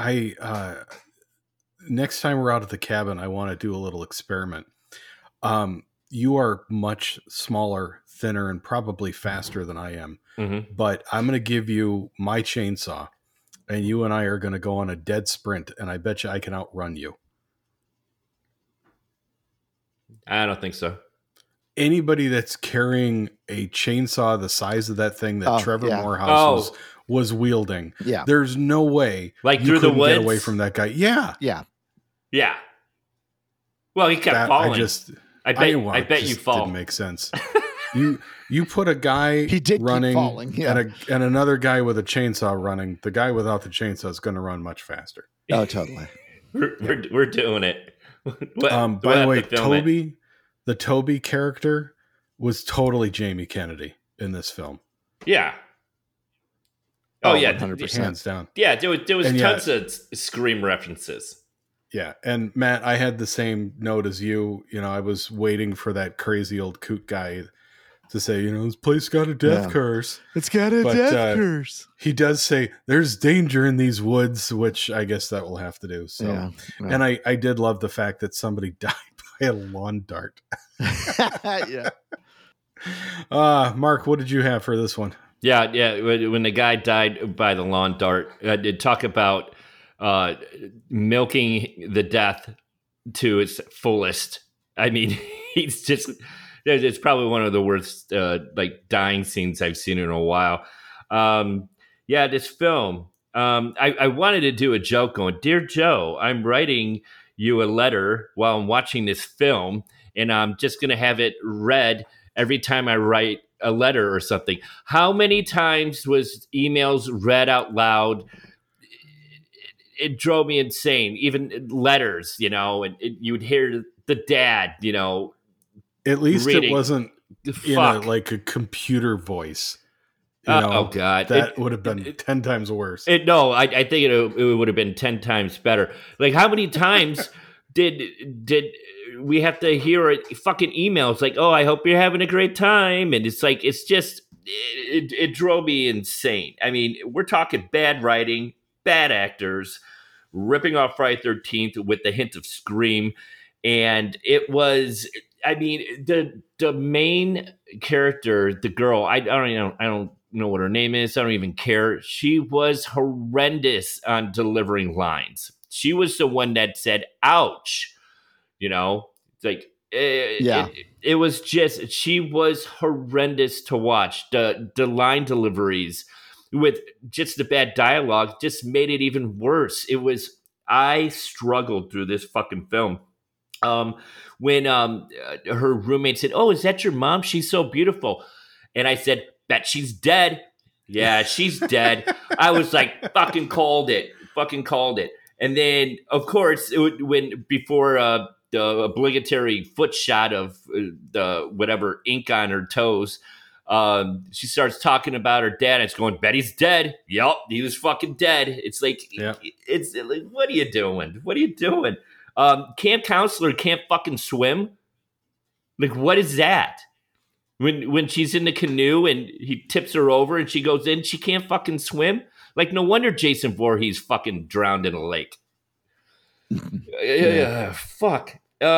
next time we're out at the cabin, I want to do a little experiment. You are much smaller, thinner, and probably faster than I am. Mm-hmm. But I'm going to give you my chainsaw, and you and I are going to go on a dead sprint, and I bet you I can outrun you. I don't think so. Anybody that's carrying a chainsaw the size of that thing that Trevor Morehouse was wielding, there's no way like through the woods get away from that guy. Yeah. Well, he kept falling. I bet you fall. Didn't make sense. You put a guy running falling, and another guy with a chainsaw running. The guy without the chainsaw is going to run much faster. Oh, totally. We're doing it. By the way, the Toby character was totally Jamie Kennedy in this film. Yeah. Oh yeah, 100%. Hands down. Yeah, there was tons of Scream references. Yeah, and Matt, I had the same note as you. I was waiting for that crazy old kook guy to say, this place got a death curse. It's got a death curse. He does say there's danger in these woods, which I guess that will have to do. So, and I did love the fact that somebody died by a lawn dart. Yeah. Mark, what did you have for this one? Yeah. When the guy died by the lawn dart, I did talk about milking the death to its fullest. I mean, he's just. It's probably one of the worst dying scenes I've seen in a while. This film. I wanted to do a joke going, Dear Joe, I'm writing you a letter while I'm watching this film, and I'm just going to have it read every time I write a letter or something. How many times was emails read out loud? It drove me insane. Even letters, and you would hear the dad, At least reading. It wasn't a computer voice. Oh God, that would have been 10 times worse. I think it would have been 10 times better. Like, how many times did we have to hear fucking emails like, "Oh, I hope you're having a great time," and it's like it's just it drove me insane. I mean, we're talking bad writing, bad actors, ripping off Friday 13th with the hint of Scream. And it was, I mean, the main character, the girl, I don't know what her name is. I don't even care. She was horrendous on delivering lines. She was the one that said, ouch, like, it was just, she was horrendous to watch. The line deliveries with just the bad dialogue just made it even worse. I struggled through this fucking film. When her roommate said, "Oh, is that your mom? She's so beautiful." And I said, "Bet she's dead." Yeah, she's dead. I was like, fucking called it. And then, of course, before the obligatory foot shot of the whatever ink on her toes, she starts talking about her dad. It's going, Betty's dead. Yup, he was fucking dead. It's like, it's like, what are you doing? Camp counselor can't fucking swim. Like, what is that? When she's in the canoe and he tips her over and she goes in, she can't fucking swim. Like, no wonder Jason Voorhees fucking drowned in a lake. Fuck.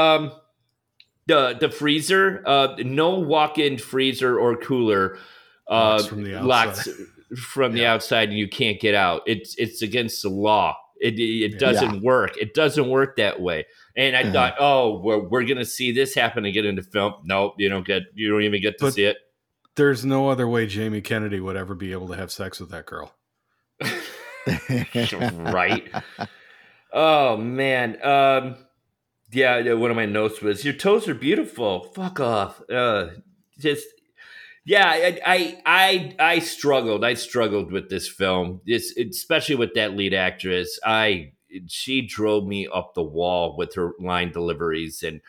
The freezer, no walk-in freezer or cooler locks from the outside, and you can't get out. It's against the law. It doesn't work. It doesn't work that way. And I thought, we're gonna see this happen again in the film. Nope, you don't even get to see it. There's no other way Jamie Kennedy would ever be able to have sex with that girl. Right. Oh man. One of my notes was, your toes are beautiful. Fuck off. I struggled. I struggled with this film. Especially with that lead actress. She drove me up the wall with her line deliveries, and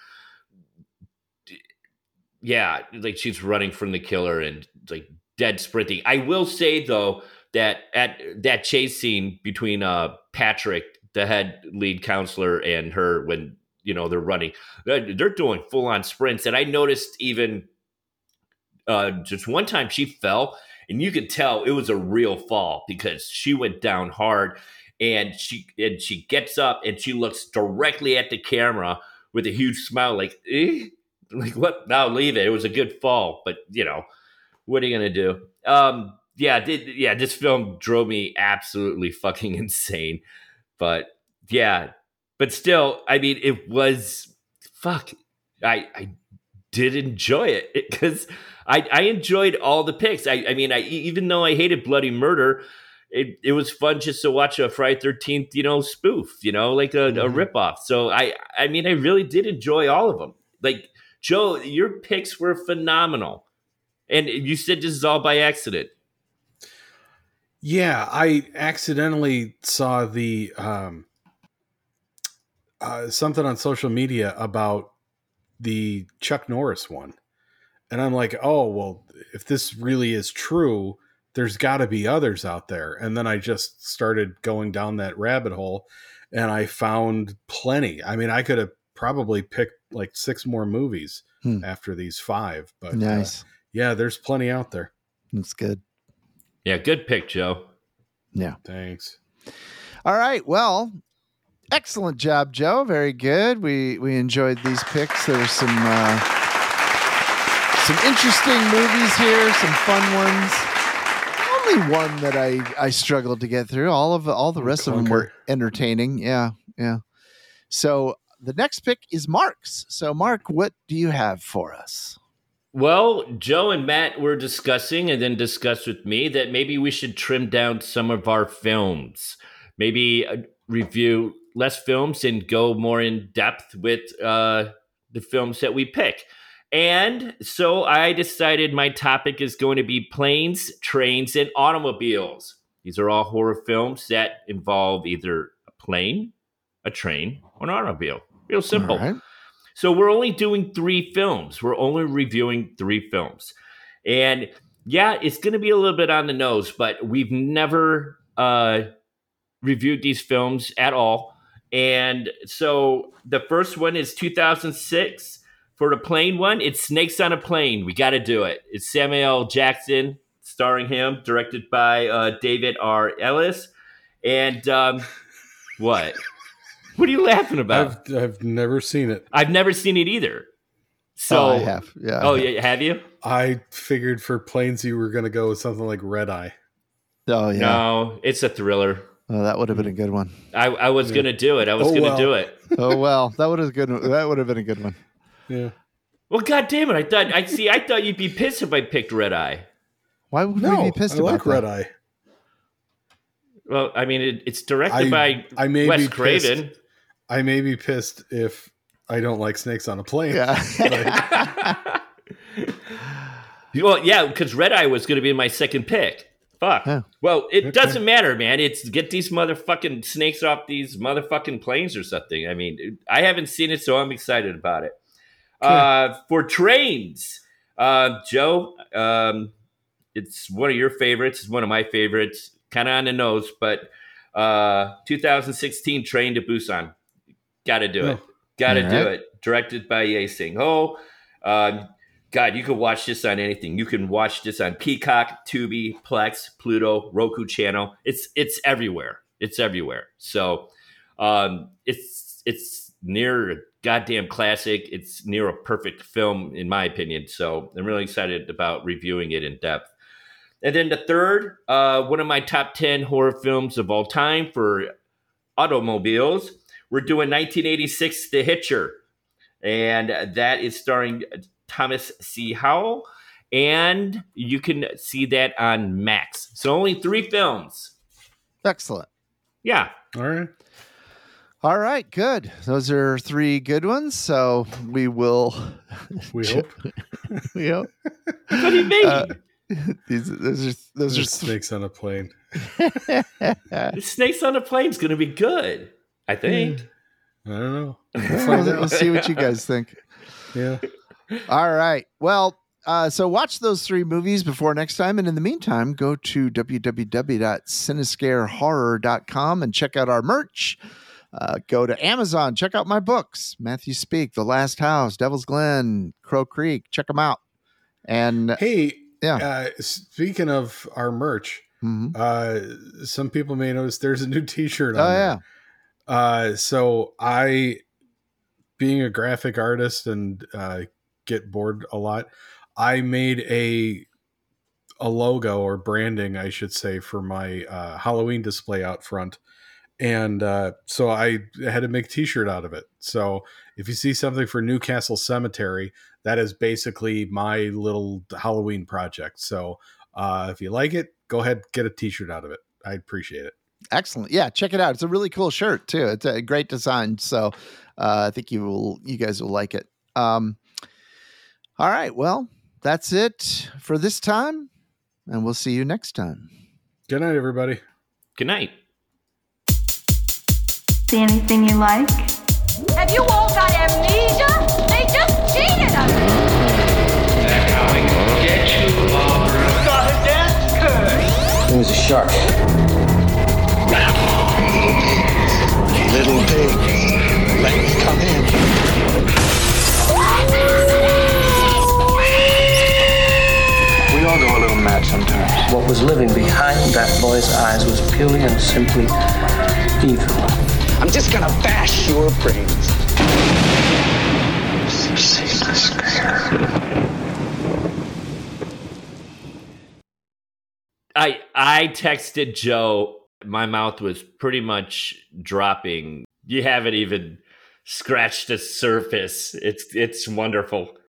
like she's running from the killer and like dead sprinting. I will say though that at that chase scene between Patrick, the head lead counselor, and her, when they're running, they're doing full on sprints. And I noticed even just one time she fell, and you could tell it was a real fall because she went down hard, and she gets up and she looks directly at the camera with a huge smile, like, like what? Now leave it. It was a good fall, but what are you gonna do? This film drove me absolutely fucking insane, but still, I mean, it was I did enjoy it because I enjoyed all the picks. I mean, even though I hated Bloody Murder, it was fun just to watch a Friday 13th, spoof, like a ripoff. So I mean, I really did enjoy all of them. Like, Joe, your picks were phenomenal. And you said this is all by accident. Yeah, I accidentally saw the something on social media about the Chuck Norris one. And I'm like, oh, well, if this really is true, there's got to be others out there. And then I just started going down that rabbit hole, and I found plenty. I mean, I could have probably picked like 6 more movies after these 5. But nice. There's plenty out there. That's good. Yeah, good pick, Joe. Yeah. Thanks. All right. Well, excellent job, Joe. Very good. We enjoyed these picks. There were some interesting movies here, some fun ones. Only one that I struggled to get through. All the rest of them were entertaining. Yeah. So the next pick is Mark's. So Mark, what do you have for us? Well, Joe and Matt were discussing and then discussed with me that maybe we should trim down some of our films. Maybe review less films and go more in depth with the films that we pick. And so I decided my topic is going to be planes, trains, and automobiles. These are all horror films that involve either a plane, a train, or an automobile. Real simple. All right. So we're only doing 3 films. We're only reviewing 3 films. And it's going to be a little bit on the nose, but we've never reviewed these films at all. And so the first one is 2006. For the plane one, it's Snakes on a Plane. We got to do it. It's Samuel L. Jackson, starring him, directed by David R. Ellis. And what? What are you laughing about? I've never seen it. I've never seen it either. So I have. Yeah. Oh, yeah. Have you? I figured for planes you were going to go with something like Red Eye. Oh, yeah. No, it's a thriller. Oh, that would have been a good one. I was going to do it. I was going to do it. Oh, well, that would have been a good one. Yeah. Well, God damn it! I thought you'd be pissed if I picked Red Eye. Why would we be pissed about like that? Red Eye. Well, I mean, it's directed by Wes Craven. I may be pissed if I don't like snakes on a plane. Yeah. Well, yeah, because Red Eye was going to be my second pick. Fuck. Yeah. Well, it doesn't matter, man. It's get these motherfucking snakes off these motherfucking planes or something. I mean, I haven't seen it, so I'm excited about it. For trains, Joe, it's one of your favorites. It's one of my favorites. Kind of on the nose, but 2016 Train to Busan. Got to do it. Got to do it. Directed by Ye Sing-ho. God, you can watch this on anything. You can watch this on Peacock, Tubi, Plex, Pluto, Roku channel. It's everywhere. It's everywhere. So it's near a goddamn classic. It's near a perfect film, in my opinion. So I'm really excited about reviewing it in depth. And then the third, one of my top 10 horror films of all time for automobiles. We're doing 1986 The Hitcher. And that is starring Thomas C. Howell. And you can see that on Max. So only 3 films. Excellent. Yeah. All right, good. Those are 3 good ones. So we will. We hope. We hope. What do you mean? Those are snakes on a plane. Snakes on a plane is going to be good, I think. I don't know. We'll see what you guys think. Yeah. All right. Well, so watch those 3 movies before next time. And in the meantime, go to www.cinescarehorror.com and check out our merch. Go to Amazon. Check out my books, Matthew Speak, The Last House, Devil's Glen, Crow Creek. Check them out. And hey, yeah. Speaking of our merch, some people may notice there's a new T-shirt on there. So I, being a graphic artist and get bored a lot, I made a logo or branding, I should say, for my Halloween display out front. And so I had to make a T-shirt out of it. So if you see something for Newcastle Cemetery, that is basically my little Halloween project. So if you like it, go ahead, get a T-shirt out of it. I appreciate it. Excellent. Yeah, check it out. It's a really cool shirt too. It's a great design. So I think you guys will like it. All right. Well, that's it for this time. And we'll see you next time. Good night, everybody. Good night. See anything you like? Have you all got amnesia? They just cheated us. They're coming to get you, Barbara. Got a death curse. It was a shark. Little pig, let me come in. We all go a little mad sometimes. What was living behind that boy's eyes was purely and simply evil. I'm just gonna bash your brains. I texted Joe. My mouth was pretty much dropping. You haven't even scratched the surface. It's wonderful.